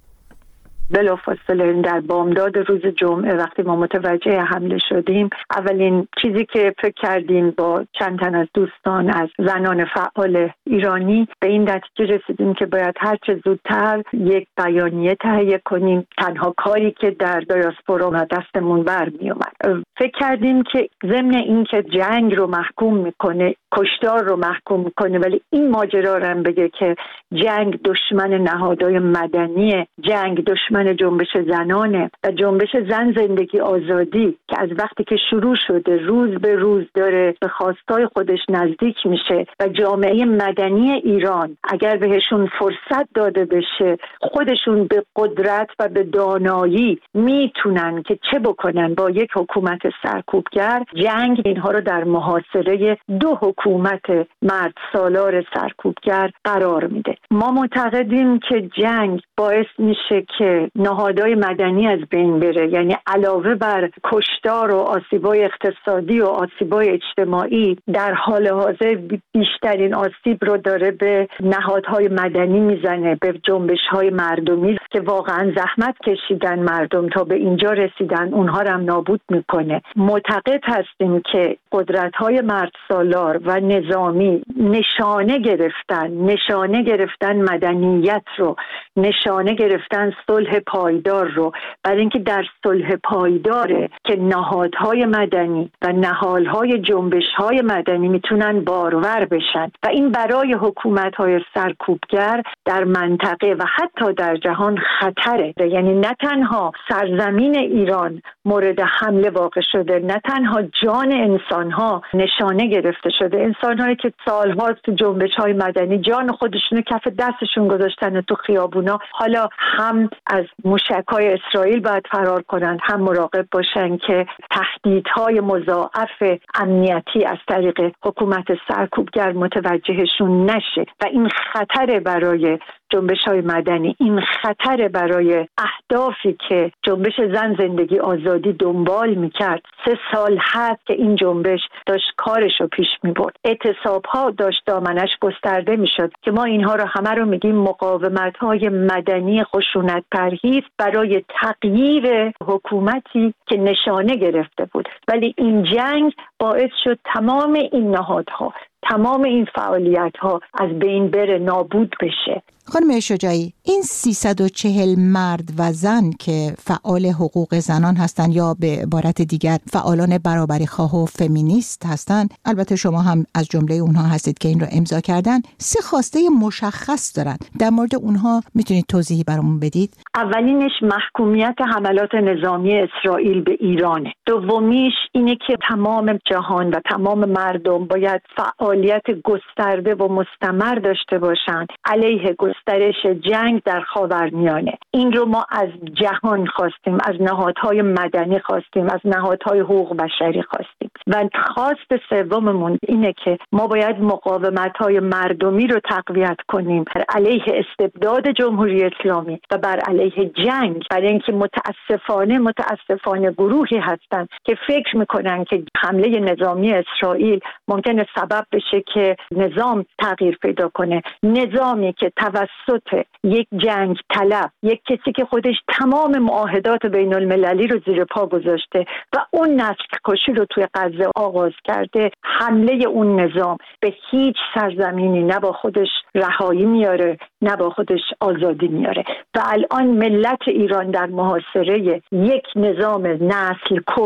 بلافاصله در بامداد روز جمعه وقتی ما متوجه حمله شدیم، اولین چیزی که فکر کردیم با چند تن از دوستان از زنان فعال ایرانی به این نتیجه رسیدیم که باید هر چه زودتر یک بیانیه تهیه کنیم، تنها کاری که در دیاسپورا دستمون برمی اومد. فکر کردیم که ضمن این که جنگ رو محکوم میکنه، کشتار رو محکوم میکنه، ولی این ماجرا رو هم بگه که جنگ دشمن نهادهای مدنی، جنگ دشمن جنبش زنانه و جنبش زن زندگی آزادی که از وقتی که شروع شده روز به روز داره به خواستای خودش نزدیک میشه و جامعه مدنی ایران اگر بهشون فرصت داده بشه خودشون به قدرت و به دانایی میتونن که چه بکنن با یک حکومت سرکوبگر، جنگ اینها رو در محاصره دو حکومت مرد سالار سرکوبگر قرار میده. ما معتقدیم که جنگ باعث میشه که نهادهای مدنی از بین بره، یعنی علاوه بر کشتار و آسیبای اقتصادی و آسیبای اجتماعی در حال حاضر بیشترین آسیب رو داره به نهادهای مدنی میزنه، به جنبش‌های مردمی که واقعا زحمت کشیدن مردم تا به اینجا رسیدن، اونها رو هم نابود میکنه. معتقد هستیم که قدرت‌های مرد سالار و نظامی نشانه گرفتن نشانه گرفتن مدنیت رو، نشانه گرفتن صلح پایدار رو، برای اینکه در صلح پایداره که نهادهای مدنی و نهالهای جنبش‌های مدنی میتونن بارور بشن و این برای حکومت‌های سرکوبگر در منطقه و حتی در جهان خطره. یعنی نه تنها سرزمین ایران مورد حمله واقع شده، نه تنها جان انسان‌ها نشانه گرفته شده، انسان‌هایی که سال‌ها تو جنبش‌های مدنی جان خودشون کف دستشون گذاشتن تو خیابونا، حالا هم از موشک‌های اسرائیل باید فرار کنند، هم مراقب باشن که تهدیدهای مضاعف امنیتی از طریق حکومت سرکوبگر متوجهشون نشه و این خطر برای جنبش‌های مدنی، این خطر برای اهدافی که جنبش زن زندگی آزادی دنبال می‌کرد. سه سال هست که این جنبش داشت کارش رو پیش می‌برد، اعتصاب‌ها داشت دامنش گسترده می‌شد که ما اینها رو همه رو میگیم مقاومت‌های مدنی خشونت پرهیز برای تغییر حکومتی که نشانه گرفته بود. ولی این جنگ باعث شد تمام این نهادها، تمام این فعالیت‌ها از بین بره، نابود بشه. خانم شجاعی، این سیصد و چهل مرد و زن که فعال حقوق زنان هستند یا به عبارت دیگر فعالان برابری خواه و فمینیست هستند، البته شما هم از جمله اونها هستید که این رو امضا کردن، سه خواسته مشخص دارن. در مورد اونها میتونید توضیحی برامون بدید؟ اولینش محکومیت حملات نظامی اسرائیل به ایرانه. دومیش اینه که تمام جهان و تمام مردم باید فعالیت گسترده و مستمر داشته باشند علیه گسترش جنگ در خاورمیانه. این رو ما از جهان خواستیم، از نهادهای مدنی خواستیم، از نهادهای حقوق بشری خواستیم. و خواست سوممون اینه که ما باید مقاومت‌های مردمی رو تقویت کنیم بر علیه استبداد جمهوری اسلامی و بر علیه جنگ، برای اینکه متاسفانه متاسفانه گروهی هستن که فکر میکنن که حمله نظامی اسرائیل ممکنه سبب بشه که نظام تغییر پیدا کنه، نظامی که توسط یک جنگ طلب، یک کسی که خودش تمام معاهدات بین المللی رو زیر پا گذاشته و اون نسل کشی رو توی غزه آغاز کرده، حمله اون نظام به هیچ سرزمینی نه با خودش رهایی میاره نه با خودش آزادی میاره. و الان ملت ایران در محاصره یک نظام نسل کش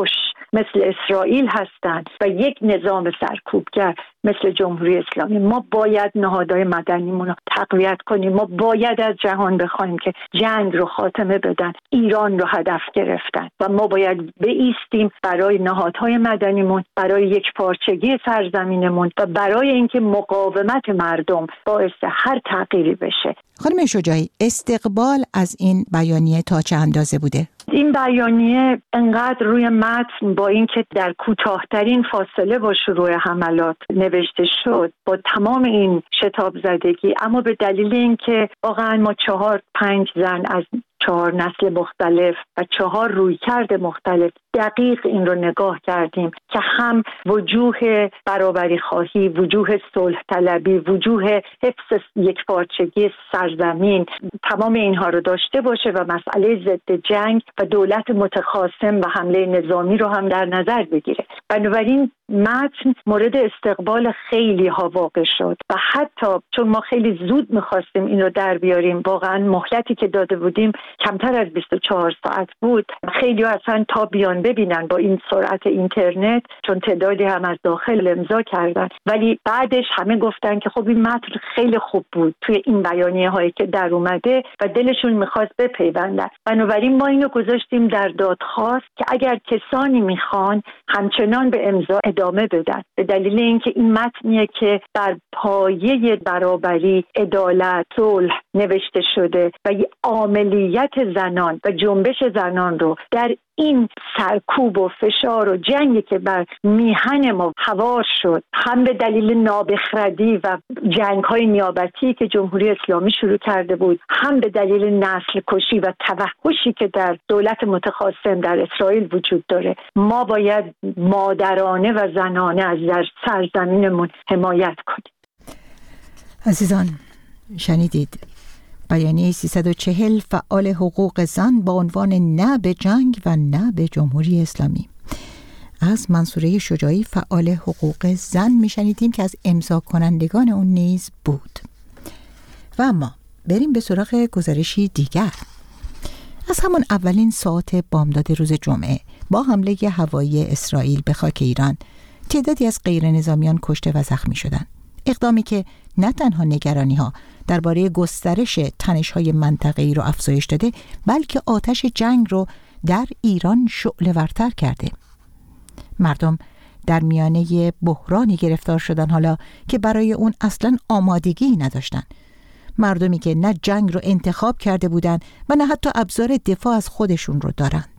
مثل اسرائیل هستند و یک نظام سرکوبگر مثل جمهوری اسلامی. ما باید نهادهای مدنیمون رو تقویت کنیم. ما باید از جهان بخوایم که جنگ رو خاتمه بدن، ایران رو هدف گرفتن و ما باید بایستیم برای نهادهای مدنیمون، برای یک پارچگی سرزمینمون و برای اینکه مقاومت مردم باعث هر تغییری بشه. خانم شجاعی، استقبال از این بیانیه تا چه اندازه بوده؟ این بیانیه انقدر روی متن با اینکه در کوتاه‌ترین فاصله با شروع حملات نوشته شد، با تمام این شتاب زدگی، اما به دلیل اینکه واقعا ما چهار پنج زن از چهار نسل مختلف و چهار رویکرد مختلف دقیق این رو نگاه کردیم که هم وجوه برابری خواهی، وجوه صلح طلبی، وجوه حفظ یک پارچگی سرزمین، تمام اینها رو داشته باشه و مسئله ضد جنگ و دولت متخاصم و حمله نظامی رو هم در نظر بگیره. بنابراین متن مورد استقبال خیلی ها واقع شد و حتی چون ما خیلی زود میخواستیم این رو در بیاریم، واقعا مهلتی که داده بودیم کمتر از بیست و چهار ساعت بود، خیلی ها اصلا تا بیان ببینن با این سرعت اینترنت، چون تعدادی هم از داخل امضا کردن، ولی بعدش همه گفتن که خب این متن خیلی خوب بود توی این بیانیه هایی که در اومده و دلشون میخواست بپیوندن. بنابراین ما اینو گذاشتیم در دادخواست که اگر کسانی میخوان همچنان به امضا ادامه بدن، به دلیل اینکه این متنیه که بر پایه برابری، عدالت، صلح نوشته شده و عاملیت زنان و جنبش زنان رو در این سرکوب و فشار و جنگی که بر میهن ما هوار شد، هم به دلیل نابخردی و جنگ‌های نیابتی که جمهوری اسلامی شروع کرده بود، هم به دلیل نسل کشی و توحشی که در دولت متخاصم در اسرائیل وجود داره، ما باید مادرانه و زنانه از در سرزمینمون حمایت کنیم. عزیزان، شنیدید بیانیه سیصد و چهل فعال حقوق زن با عنوان نه به جنگ و نه به جمهوری اسلامی از منصوره شجاعی فعال حقوق زن میشنیدیم که از امضا کنندگان اون نیز بود. و اما بریم به سراغ گزارشی دیگر. از همون اولین ساعت بامداد روز جمعه با حمله هوایی اسرائیل به خاک ایران تعدادی از غیر نظامیان کشته و زخمی شدند. اقدامی که نه تنها نگرانی ها درباره گسترش تنش‌های منطقه‌ای رو افزایش داده، بلکه آتش جنگ رو در ایران شعله‌ورتر کرده. مردم در میانه بحرانی گرفتار شدن حالا که برای اون اصلاً آمادگی نداشتن. مردمی که نه جنگ رو انتخاب کرده بودن و نه حتی ابزار دفاع از خودشون رو دارند.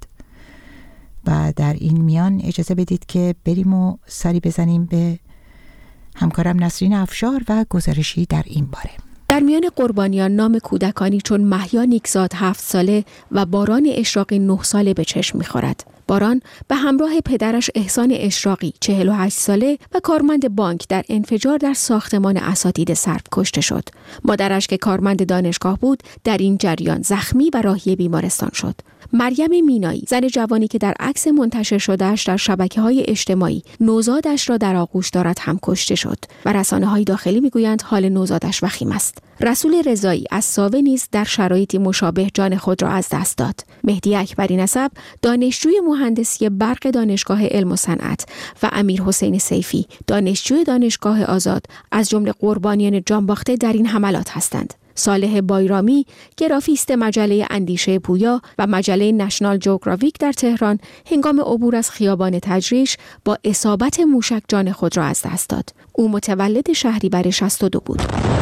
و در این میان اجازه بدید که بریم و سری بزنیم به همکارم نسرین افشار و گزارشی در این باره. در میان قربانیان نام کودکانی چون مهیا نیکزاد هفت ساله و باران اشراقی نه ساله به چشم می‌خورد. باران به همراه پدرش احسان اشراقی چهل و هشت ساله و کارمند بانک در انفجار در ساختمان اساتید سرب کشته شد. مادرش که کارمند دانشگاه بود در این جریان زخمی و راهی بیمارستان شد. مریم مینایی، زن جوانی که در عکس منتشر شدهش در شبکه‌های اجتماعی نوزادش را در آغوش دارد هم کشته شد و رسانه‌های داخلی می‌گویند حال نوزادش وخیم است. رسول رضایی از ساوه نیز در شرایطی مشابه جان خود را از دست داد. مهدی اکبری نسب، دانشجوی مهندسی برق دانشگاه علم و صنعت و امیر حسین سیفی، دانشجوی دانشگاه آزاد، از جمله قربانیان جانباخته در این حملات هستند. صالح بایرامی، گرافیست مجله اندیشه پویا و مجله نشنال جغرافیک در تهران، هنگام عبور از خیابان تجریش با اصابت موشک جان خود را از دست داد. او متولد شهریور شصت و دو بود.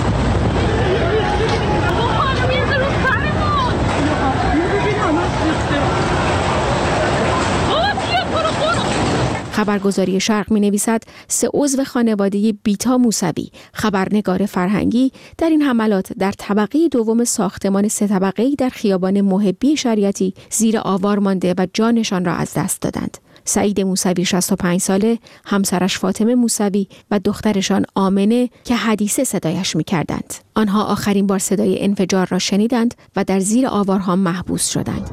خبرگزاری شرق می نویسد سه عضو خانواده بیتا موسوی، خبرنگار فرهنگی، در این حملات در طبقه دوم ساختمان سه طبقه‌ای در خیابان محبی شریعتی زیر آوار مانده و جانشان را از دست دادند. سعید موسوی شصت و پنج ساله، همسرش فاطمه موسوی و دخترشان آمنه که حدیثه صدایش می کردند. آنها آخرین بار صدای انفجار را شنیدند و در زیر آوارها محبوس شدند.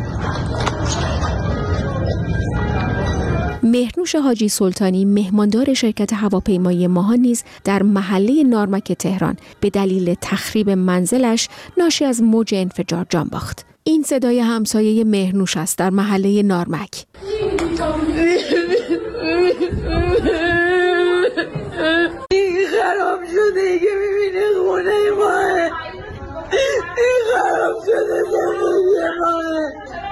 مهرنوش حاجی سلطانی، مهماندار شرکت هواپیمایی ماهان، نیز در محله نارمک تهران به دلیل تخریب منزلش ناشی از موج انفجار جان باخت. این صدای همسایه مهرنوش است در محله نارمک. این خراب شده که میبینه خونه ماه، این خراب شده زندگی ماه.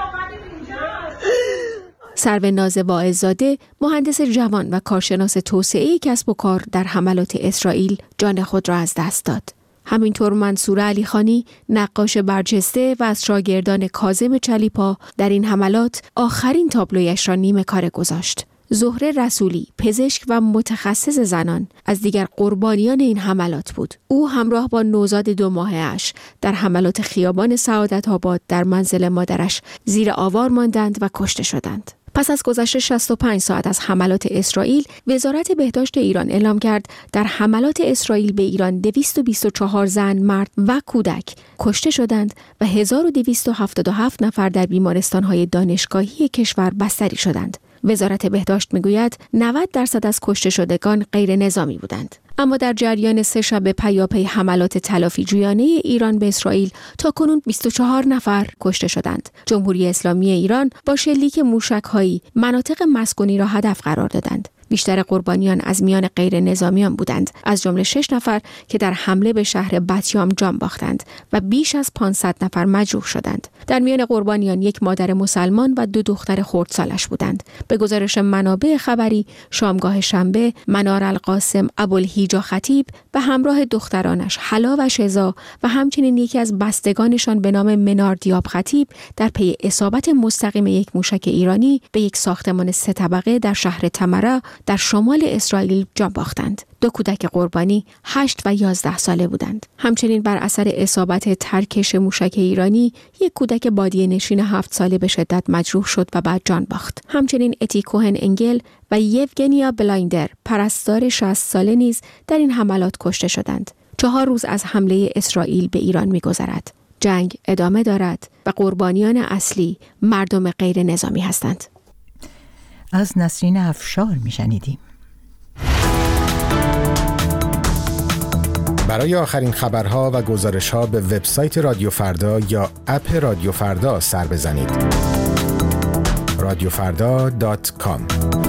سروه ناز واعظ‌زاده، مهندس جوان و کارشناس توسعه کسب و کار در حملات اسرائیل، جان خود را از دست داد. همینطور منصور علیخانی، نقاش برجسته و از شاگردان کاظم چلیپا، در این حملات آخرین تابلویش را نیمه کاره گذاشت. زهره رسولی، پزشک و متخصص زنان، از دیگر قربانیان این حملات بود. او همراه با نوزاد دو ماهه‌اش در حملات خیابان سعادت آباد در منزل مادرش زیر آوار ماندند و کشته شدند. پس از گذشت شصت و پنج ساعت از حملات اسرائیل، وزارت بهداشت ایران اعلام کرد در حملات اسرائیل به ایران دویست و بیست و چهار زن، مرد و کودک کشته شدند و هزار و دویست و هفتاد و هفت نفر در بیمارستان‌های دانشگاهی کشور بستری شدند. وزارت بهداشت میگوید نود درصد از کشته شدگان غیر نظامی بودند. اما در جریان سه شب پیاپی حملات تلافی جویانه ایران به اسرائیل تاکنون بیست و چهار نفر کشته شدند. جمهوری اسلامی ایران با شلیک موشک‌هایی مناطق مسکونی را هدف قرار دادند. بیشتر قربانیان از میان غیر نظامیان بودند، از جمله شش نفر که در حمله به شهر بتیام جان باختند و بیش از پانصد نفر مجروح شدند. در میان قربانیان یک مادر مسلمان و دو دختر خردسالش بودند. به گزارش منابع خبری، شامگاه شنبه منار القاسم ابوالهیجا خطیب به همراه دخترانش حلا و شزا و همچنین یکی از بستگانشان به نام منار دیاب خطیب در پی اصابت مستقیم یک موشک ایرانی به یک ساختمان سه طبقه در شهر تمره در شمال اسرائیل جان باختند. دو کودک قربانی هشت و یازده ساله بودند. همچنین بر اثر اصابت ترکش موشک ایرانی یک کودک بادیه نشین هفت ساله به شدت مجروح شد و بعد جان باخت. همچنین اتی کوهن انگل و یوگنیا بلایندر پرستار شصت ساله نیز در این حملات کشته شدند. چهار روز از حمله اسرائیل به ایران می‌گذرد. جنگ ادامه دارد و قربانیان اصلی مردم غیر نظامی هستند. از نسرین افشار میشنیدیم. برای آخرین خبرها و گزارش‌ها به وبسایت رادیو فردا یا اپ رادیو فردا سر بزنید. رادیو فردا دات کام.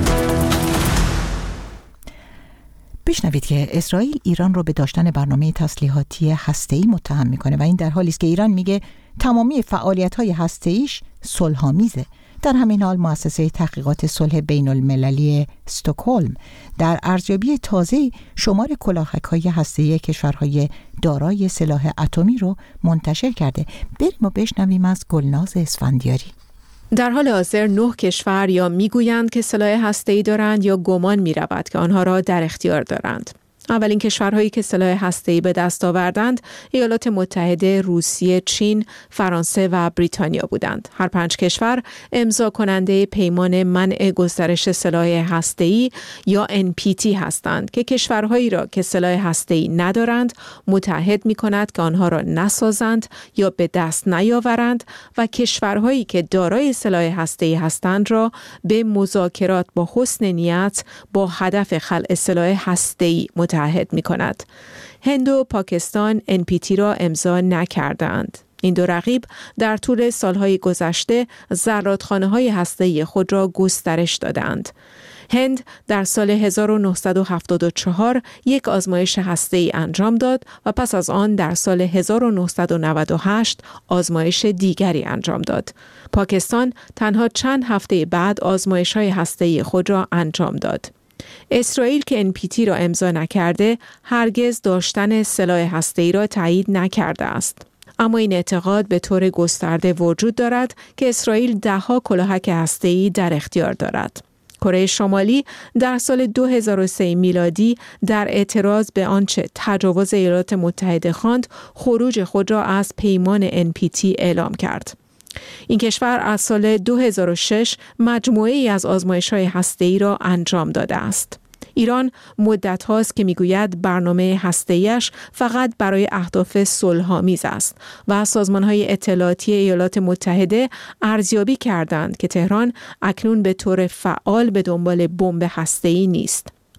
بشنوید که اسرائیل ایران رو به داشتن برنامه تسلیحاتی هسته‌ای متهم میکنه و این در حالی است که ایران میگه تمامی فعالیت‌های هسته‌ایش صلح‌آمیزه. در همین حال مؤسسه تحقیقات صلح بین المللی استکهلم در ارزیابی تازه شمار کلاهک‌های هسته‌ای کشورهای دارای سلاح اتمی رو منتشر کرده. بریم و بشنویم از گلناز اسفندیاری. در حال حاضر نه کشور یا میگویند که سلاح هسته‌ای دارند یا گمان می‌رود که آنها را در اختیار دارند. اولین کشورهایی که سلاح هسته‌ای به دست آوردند ایالات متحده، روسیه، چین، فرانسه و بریتانیا بودند. هر پنج کشور امضا کننده پیمان منع گسترش سلاح هسته‌ای یا ان پی تی هستند که کشورهایی را که سلاح هسته‌ای ندارند متعهد می‌کند که آنها را نسازند یا به دست نیاورند و کشورهایی که دارای سلاح هسته‌ای هستند را به مذاکرات با حسن نیت با هدف خلع سلاح هسته‌ای متعهد می کند. هند و پاکستان ان پی تی را امضا نکردند. این دو رقیب در طول سالهای گذشته زرادخانه‌های هسته‌ای خود را گسترش دادند. هند در سال هزار و نهصد و هفتاد و چهار یک آزمایش هسته‌ای انجام داد و پس از آن در سال هزار و نهصد و نود و هشت آزمایش دیگری انجام داد. پاکستان تنها چند هفته بعد آزمایش‌های هسته‌ای خود را انجام داد. اسرائیل که ان پی تی را امضا نکرده هرگز داشتن سلاح هسته‌ای را تایید نکرده است. اما این اعتقاد به طور گسترده وجود دارد که اسرائیل ده‌ها کلاهک هسته‌ای در اختیار دارد. کره شمالی در سال دو هزار و سه میلادی در اعتراض به آنچه تجاوز ایالات متحده خواند خروج خود را از پیمان ان پی تی اعلام کرد. این کشور از سال دو هزار و شش مجموعه‌ای از آزمایش‌های هسته‌ای را انجام داده است. ایران مدت هاست که میگوید برنامه هسته‌ایش فقط برای اهداف صلح‌آمیز است و سازمان‌های اطلاعاتی ایالات متحده ارزیابی کردند که تهران اکنون به طور فعال به دنبال بمب هسته‌ای نیست.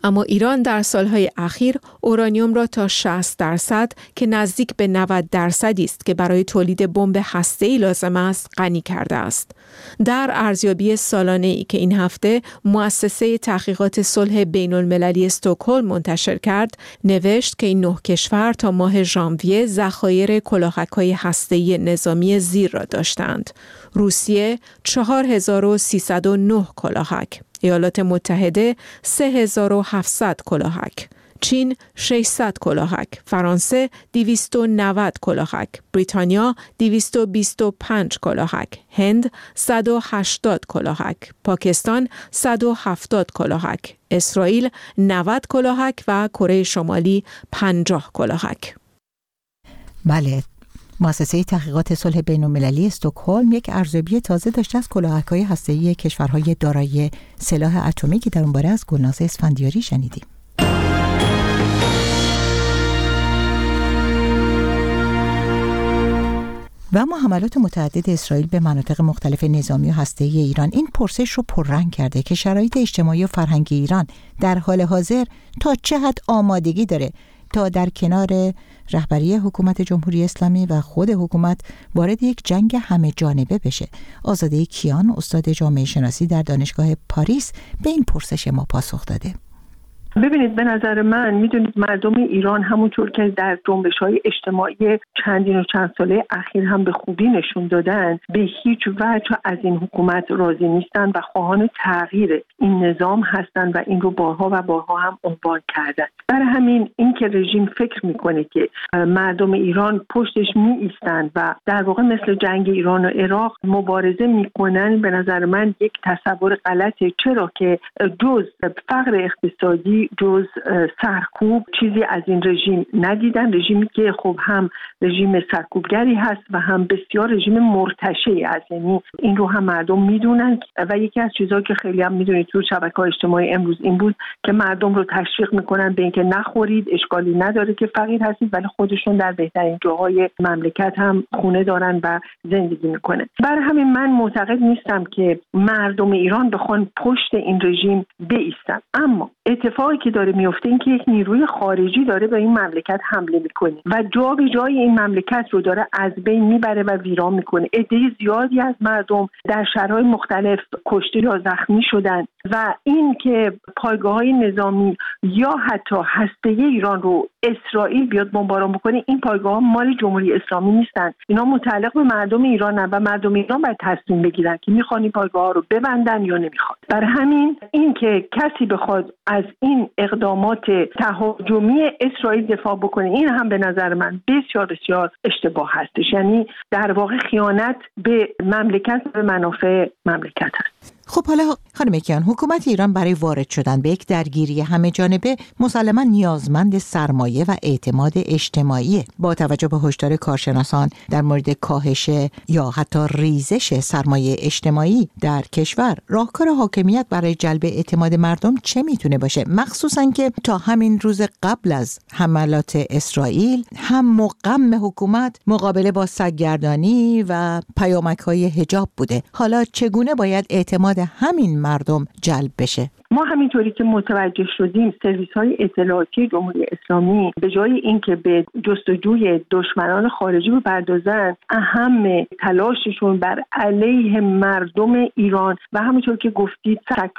اما ایران در سالهای اخیر اورانیوم را تا شصت درصد که نزدیک به نود درصدی است که برای تولید بمب هسته‌ای لازم است غنی کرده است. در ارزیابی سالانه‌ای که این هفته مؤسسه تحقیقات صلح بین‌المللی استکهلم منتشر کرد، نوشت که این نه کشور تا ماه ژانویه ذخایر کلاهک‌های هسته‌ای نظامی زیر را داشتند: روسیه چهار هزار و سیصد و نه کلاهک، ایالات متحده سه هزار و هفتصد کلاهک، چین ششصد کلاهک، فرانسه دویست و نود کلاهک، بریتانیا دویست و بیست و پنج کلاهک، هند صد و هشتاد کلاهک، پاکستان صد و هفتاد کلاهک، اسرائیل نود کلاهک و کره شمالی پنجاه کلاهک. بله، مؤسسه تحقیقات صلح بین‌المللی استکهلم یک ارزیابی تازه داشته از کلاهک‌های هسته‌ای کشورهای دارای سلاح اتمی که در اون باره از گلناز اسفندیاری شنیدیم. و اما حملات متعدد اسرائیل به مناطق مختلف نظامی و هسته‌ای ایران این پرسش رو پررنگ کرده که شرایط اجتماعی و فرهنگی ایران در حال حاضر تا چه حد آمادگی داره تا در کنار رهبری حکومت جمهوری اسلامی و خود حکومت وارد یک جنگ همه جانبه بشه. آزاده کیان، استاد جامعه شناسی در دانشگاه پاریس، به این پرسش ما پاسخ داده. ببینید، به نظر من میدونید مردم ایران همونطور که در جنبش‌های اجتماعی چندین و چند ساله اخیر هم به خوبی نشون دادن، به هیچ وجه از این حکومت راضی نیستن و خواهان تغییر این نظام هستن و این رو بارها و بارها هم عنوان کردن. برای همین این که رژیم فکر میکنه که مردم ایران پشتش می ایستن و در واقع مثل جنگ ایران و عراق مبارزه میکنن، به نظر من یک تصور غلطه، چرا که جز فقر اقتصادی، جز سرکوب چیزی از این رژیم ندیدن. رژیمی که خب هم رژیم سرکوبگری هست و هم بسیار رژیم مرتشی است، یعنی این رو هم مردم میدونن. و یکی از چیزایی که خیلی هم میدونید تو شبکه‌های اجتماعی امروز این بود که مردم رو تشویق میکنن به اینکه نخورید، اشکالی نداره که فقیر هستید، ولی خودشون در بهترین جاهای مملکت هم خونه دارن و زندگی میکنن. برای همین من معتقد نیستم که مردم ایران بخوان پشت این رژیم بایستن، اما اتفاقی که داره میفته این که یک نیروی خارجی داره به این مملکت حمله میکنه و جا به جای این مملکت رو داره از بین میبره و ویران میکنه. عده زیادی از مردم در شرایط مختلف کشته یا زخمی شدن و این که پایگاه‌های نظامی یا حتی هسته‌ای ایران رو اسرائیل بیاد بمباران بکنه، این پایگاه‌ها مال جمهوری اسلامی نیستن، اینا متعلق به مردم ایرانن و مردم ایران باید تصمیم بگیرن که میخوان این پایگاه‌ها رو ببندن یا نمیخوان. برای همین این که کسی بخواد از این اقدامات تهاجمی اسرائیل دفاع بکنه، این هم به نظر من بسیار بسیار اشتباه هستش، یعنی در واقع خیانت به مملکت و به منافع مملکت هست. خب حالا خانم کیان، حکومت ایران برای وارد شدن به یک درگیری همه جانبه مسلماً نیازمند سرمایه و اعتماد اجتماعی. با توجه به هشدار کارشناسان در مورد کاهش یا حتی ریزش سرمایه اجتماعی در کشور، راهکار حاکمیت برای جلب اعتماد مردم چه میتونه باشه؟ مخصوصاً که تا همین روز قبل از حملات اسرائیل هم مقام حکومت مقابله با سرگردانی و پیامک‌های حجاب بوده. حالا چگونه باید اعتماد همین مردم جلب بشه؟ ما همینطوری که متوجه شدیم سرویس‌های اطلاعاتی جمهوری اسلامی به جای اینکه به جستجوی دشمنان خارجی بپردازن، اهم تلاششون بر علیه مردم ایران و همونطور که گفتید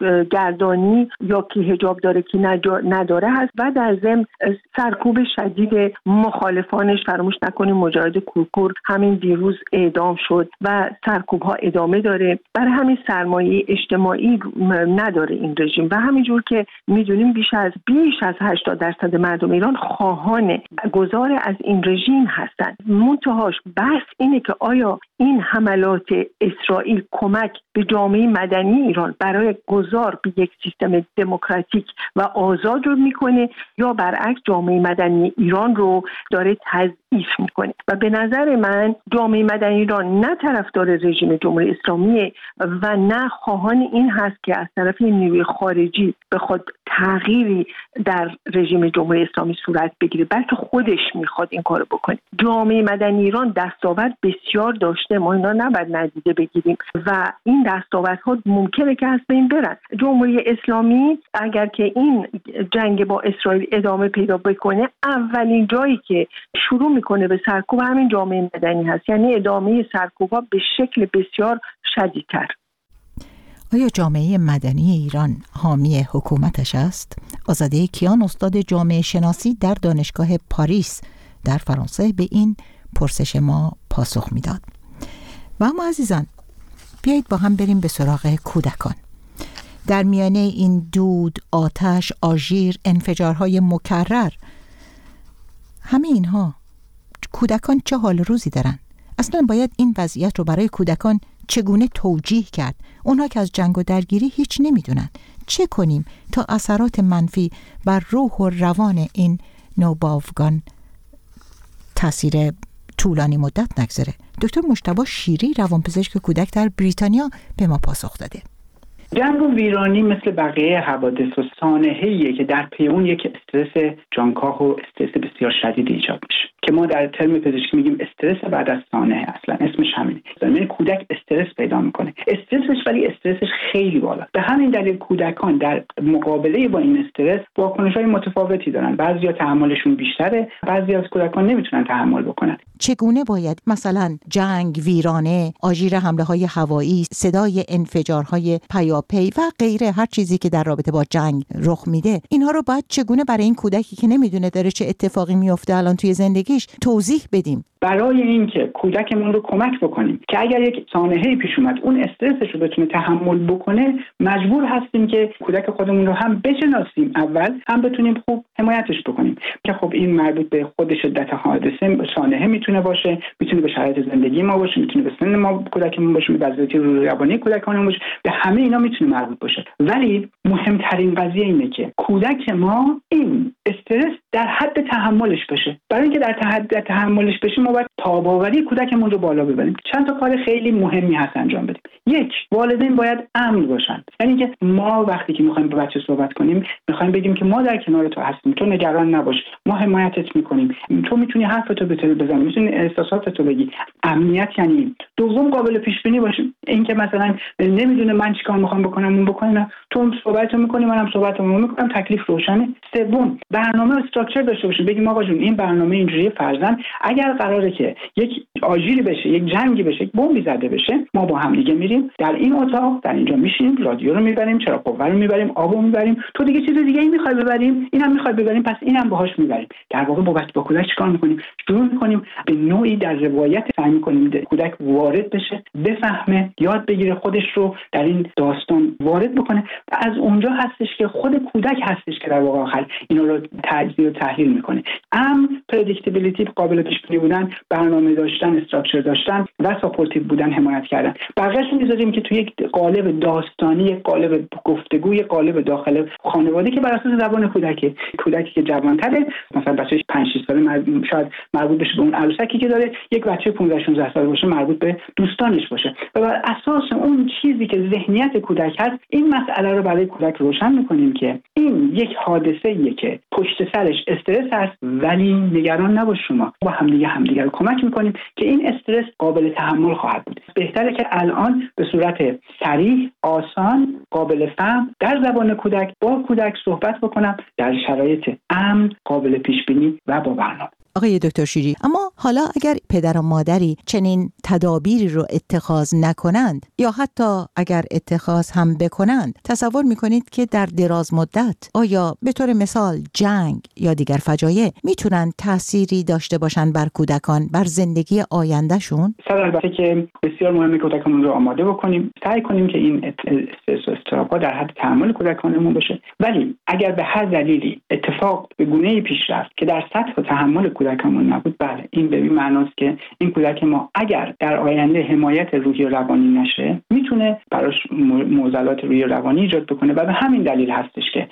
سرگردانی یا کی حجاب داره کی نداره هست و در ضمن سرکوب شدید مخالفانش. فراموش نکنیم مجاهد کورکور همین دیروز اعدام شد و سرکوب‌ها ادامه داره. برای همین سرمایه اجتماعی نداره این رژیم و همینجور که میدونیم بیش از بیش از هشتاد درصد مردم ایران خواهان گذار از این رژیم هستند. منتهاش بحث اینه که آیا این حملات اسرائیل کمک به جامعه مدنی ایران برای گذار به یک سیستم دموکراتیک و آزاد رو میکنه یا برعکس جامعه مدنی ایران رو داره تضعیف میکنه. و به نظر من جامعه مدنی ایران نه طرفدار رژیم جمهوری اسلامی و نه خواهان این هست که از طرف نیروی خارجی بخواد تغییری در رژیم جمهوری اسلامی صورت بگیره، بلکه خودش میخواد این کارو بکنه. جامعه مدنی ایران دستاورد بسیار داشته، ما اینا نباید ندیده بگیریم و این دستاوردها ممکنه که از بین برن. جمهوری اسلامی اگر که این جنگ با اسرائیل ادامه پیدا بکنه، اولین جایی که شروع میکنه به سرکوب همین جامعه مدنی هست، یعنی ادامه سرکوب‌ها به شکل بسیار شدیدتر. آیا جامعه مدنی ایران حامی حکومتش است؟ آزاده کیان، استاد جامعه شناسی در دانشگاه پاریس در فرانسه، به این پرسش ما پاسخ میداد. و اما عزیزان، بیایید با هم بریم به سراغ کودکان. در میانه این دود، آتش، آژیر، انفجارهای مکرر، همه اینها کودکان چه حال روزی دارن؟ اصلا باید این وضعیت رو برای کودکان چگونه توجیه کرد؟ اونها که از جنگ و درگیری هیچ نمیدونن. چه کنیم تا اثرات منفی بر روح و روان این نوباوگان تاثیر طولانی مدت نگذاره؟ دکتر مجتبی شیری، روانپزشک کودک در بریتانیا، به ما پاسخ داده. جنگ و ویرانی مثل بقیه حوادث و سانحه‌ایه که در پی اون یک استرس جانکاه و استرس بسیار شدید ایجاد میشه که ما در ترم پزشکی میگیم استرس بعد از سانحه. اصلا اسمش همینه، یعنی کودک استرس پیدا میکنه. استرسش ولی استرسش خیلی بالا. به همین دلیل کودکان در مقابله با این استرس واکنش‌های متفاوتی دارن. بعضیا تحملشون بیشتره، بعضی از کودکان نمیتونن تحمل بکنن. چگونه باید مثلا جنگ، ویرانه، آژیر حمله‌های هوایی، صدای انفجارهای پیاپی و غیره، هر چیزی که در رابطه با جنگ رخ میده، اینها رو باید چگونه برای این کودکی که نمیدونه داره چه اتفاقی میفته الان توی زندگیش توضیح بدیم؟ برای اینکه کودکمون رو کمک بکنیم که اگر یک سانحه‌ای پیش اومد اون استرسش رو بتونه تحمل بکنه، مجبور هستیم که کودک خودمون رو هم بشناسیم اول، هم بتونیم خوب حمایتش بکنیم. که خب این مربوط به خود شدت حادثه سانحه میتونه باشه، میتونه به شرایط زندگی ما باشه، میتونه به سن ما کودکمون باشه، به وضعیت روانی کودکمون باشه، به همه اینا میتونه مربوط باشه. ولی مهمترین قضیه اینه که کودک ما این استرس در حد تحملش بشه. برای اینکه در حد تحملش بشه ما باید تاب‌آوری کودکمون رو بالا ببریم. چند تا کار خیلی مهمی هست انجام بدیم. یک، والدین باید امن باشن. یعنی که ما وقتی که می‌خوایم با بچه صحبت کنیم، می‌خوایم بگیم که ما در کنار تو هستیم، تو نگران نباش، ما حمایتت می‌کنیم، تو می‌تونی حرفتو بزنی، می‌تونی احساساتتو بگی. امنیت یعنی دوم قابل پیش بینی باشیم. اینکه مثلا نمیدونه من چیکار می‌خوام بکنم اون بکنم، تو صحبتو می‌کنی منم صحبتمو می‌کنم، تکلیف روشنه. سوم، برنامه استراکچر داشته باشیم. بگیم آقا جون این برنامه اینجوریه، فرضاً اگر قراره که یک آژیری بشه، یک جنگی بشه، یک بمبی زده بشه، ما با هم دیگه میریم در این اتاق، در اینجا میشینیم، رادیو رو میبریم، چراغ قوه رو میبریم، آبو میبریم، تو دیگه چیز دیگه ای میخوای ببریم، اینم میخوای ببریم، پس اینم باهاش میبریم. در واقع با بچه با کودک چیکار میکنیم؟ شروع میکنیم به نوعی در روایت سعی میکنیم کودک وارد بشه، بفهمه، یاد بگیره، خودش رو در این داستان وارد بکنه. و از اونجا هستش که خود کودک هستش که در واقع آخر اینا رو تجزیه و تحلیل میکنه. ام پردیکتیبیلیتی، قابل پیش بینی بودن، برنامه داشتن، استراکچر داشتن و ساپورتیو بودن، حمایت کردن. بقیه‌اش رو می‌ذاریم که توی یک قالب داستانی، یک قالب گفتگوی، قالب داخل خانواده که بر اساس زبان کودک، کودکی که جوان‌تره، مثلا بچه‌ش پنج شش ساله شاید مربوط بشه به اون عروسکی که داره، یک بچه پانزده شانزده ساله باشه مربوط به دوستانش باشه. و بر اساس اون چیزی که ذهنیت کودک هست، این مسئله رو برای کودک روشن می‌کنیم که این یک حادثه‌ایه که پشت سرش استرس هست، ولی نگران نباش، شما با همدیگه همدیگه رو کمک می‌کنیم که این استرس قابل تحمل خواهد بود. بهتره که الان به صورت صریح، آسان، قابل فهم در زبان کودک با کودک صحبت بکنم در شرایط امن، قابل پیش بینی و با برنامه. آقای دکتر شیری، اما حالا اگر پدر و مادری چنین تدابیری رو اتخاذ نکنند یا حتی اگر اتخاذ هم بکنند، تصور میکنید که در دراز مدت آیا به طور مثال جنگ یا دیگر فجایع میتونن تأثیری داشته باشن بر کودکان، بر زندگی آیندهشون؟ صد البته که بسیار مهمه که کودکمون رو آماده بکنیم، سعی کنیم که این استرس و اضطراب‌ها در حد تحمل کودکانمون باشه. ولی اگر به هر دلیلی اتفاق به گونه‌ای پیش رفت که در سطح تحمل کودکمون نبود، بله این به این معناست که این کودک ما اگر در آینده حمایت روحی و روانی نشه، میتونه براش معضلات روحی و روانی ایجاد بکنه و به همین دلیل هستش که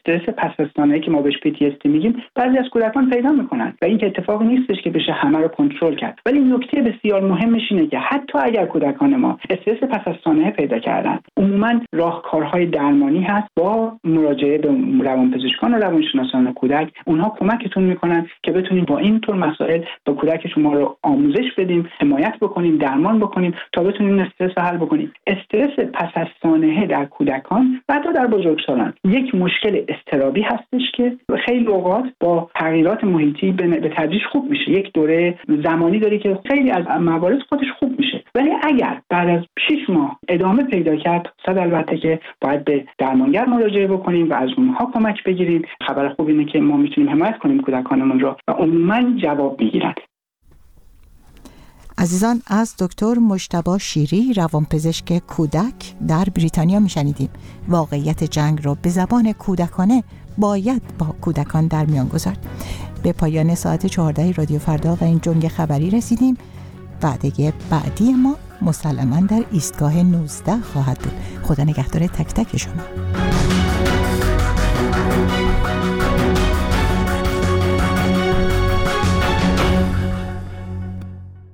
استرس پس از سانحه‌ای که ما بهش پی تی اس دی میگیم بعضی از کودکان پیدا میکنن و این که اتفاقی نیستش که بشه همه رو کنترل کرد. ولی نکته بسیار مهمش اینه که حتی اگر کودکان ما استرس پس از سانحه پیدا کردن، عموما راهکارهای درمانی هست با مراجعه به روانپزشکان و روانشناسان کودک. اونها کمکتون میکنن که بتونید با این طور مسائل با کودک شما رو آموزش بدیم، حمایت بکنیم، درمان بکنیم تا بتونیم استرس رو حل بکنیم. استرس پس از سانحه در کودکان و حتی در بزرگسالان یک مشکل اضطرابی هستش که خیلی اوقات با تغییرات محیطی به تدریج خوب میشه. یک دوره زمانی داره که خیلی از موارد خودش خوب میشه، ولی اگر بعد از شش ماه ادامه پیدا کرد، صد البته که باید به درمانگر مراجعه بکنیم و از اونها کمک بگیریم. خبر خوب اینه که ما میتونیم حمایت کنیم کودکانمون رو و عموما جواب میگیرن. عزیزان، از دکتر مجتبی شیری، روانپزشک کودک در بریتانیا میشنیدیم. واقعیت جنگ را به زبان کودکانه باید با کودکان در میان گذارد. به پایان ساعت چهارده رادیو فردا و این جنگ خبری رسیدیم. وعده بعدی ما مسلماً در ایستگاه نوزده خواهد بود. خدا نگهدار تک تک شما.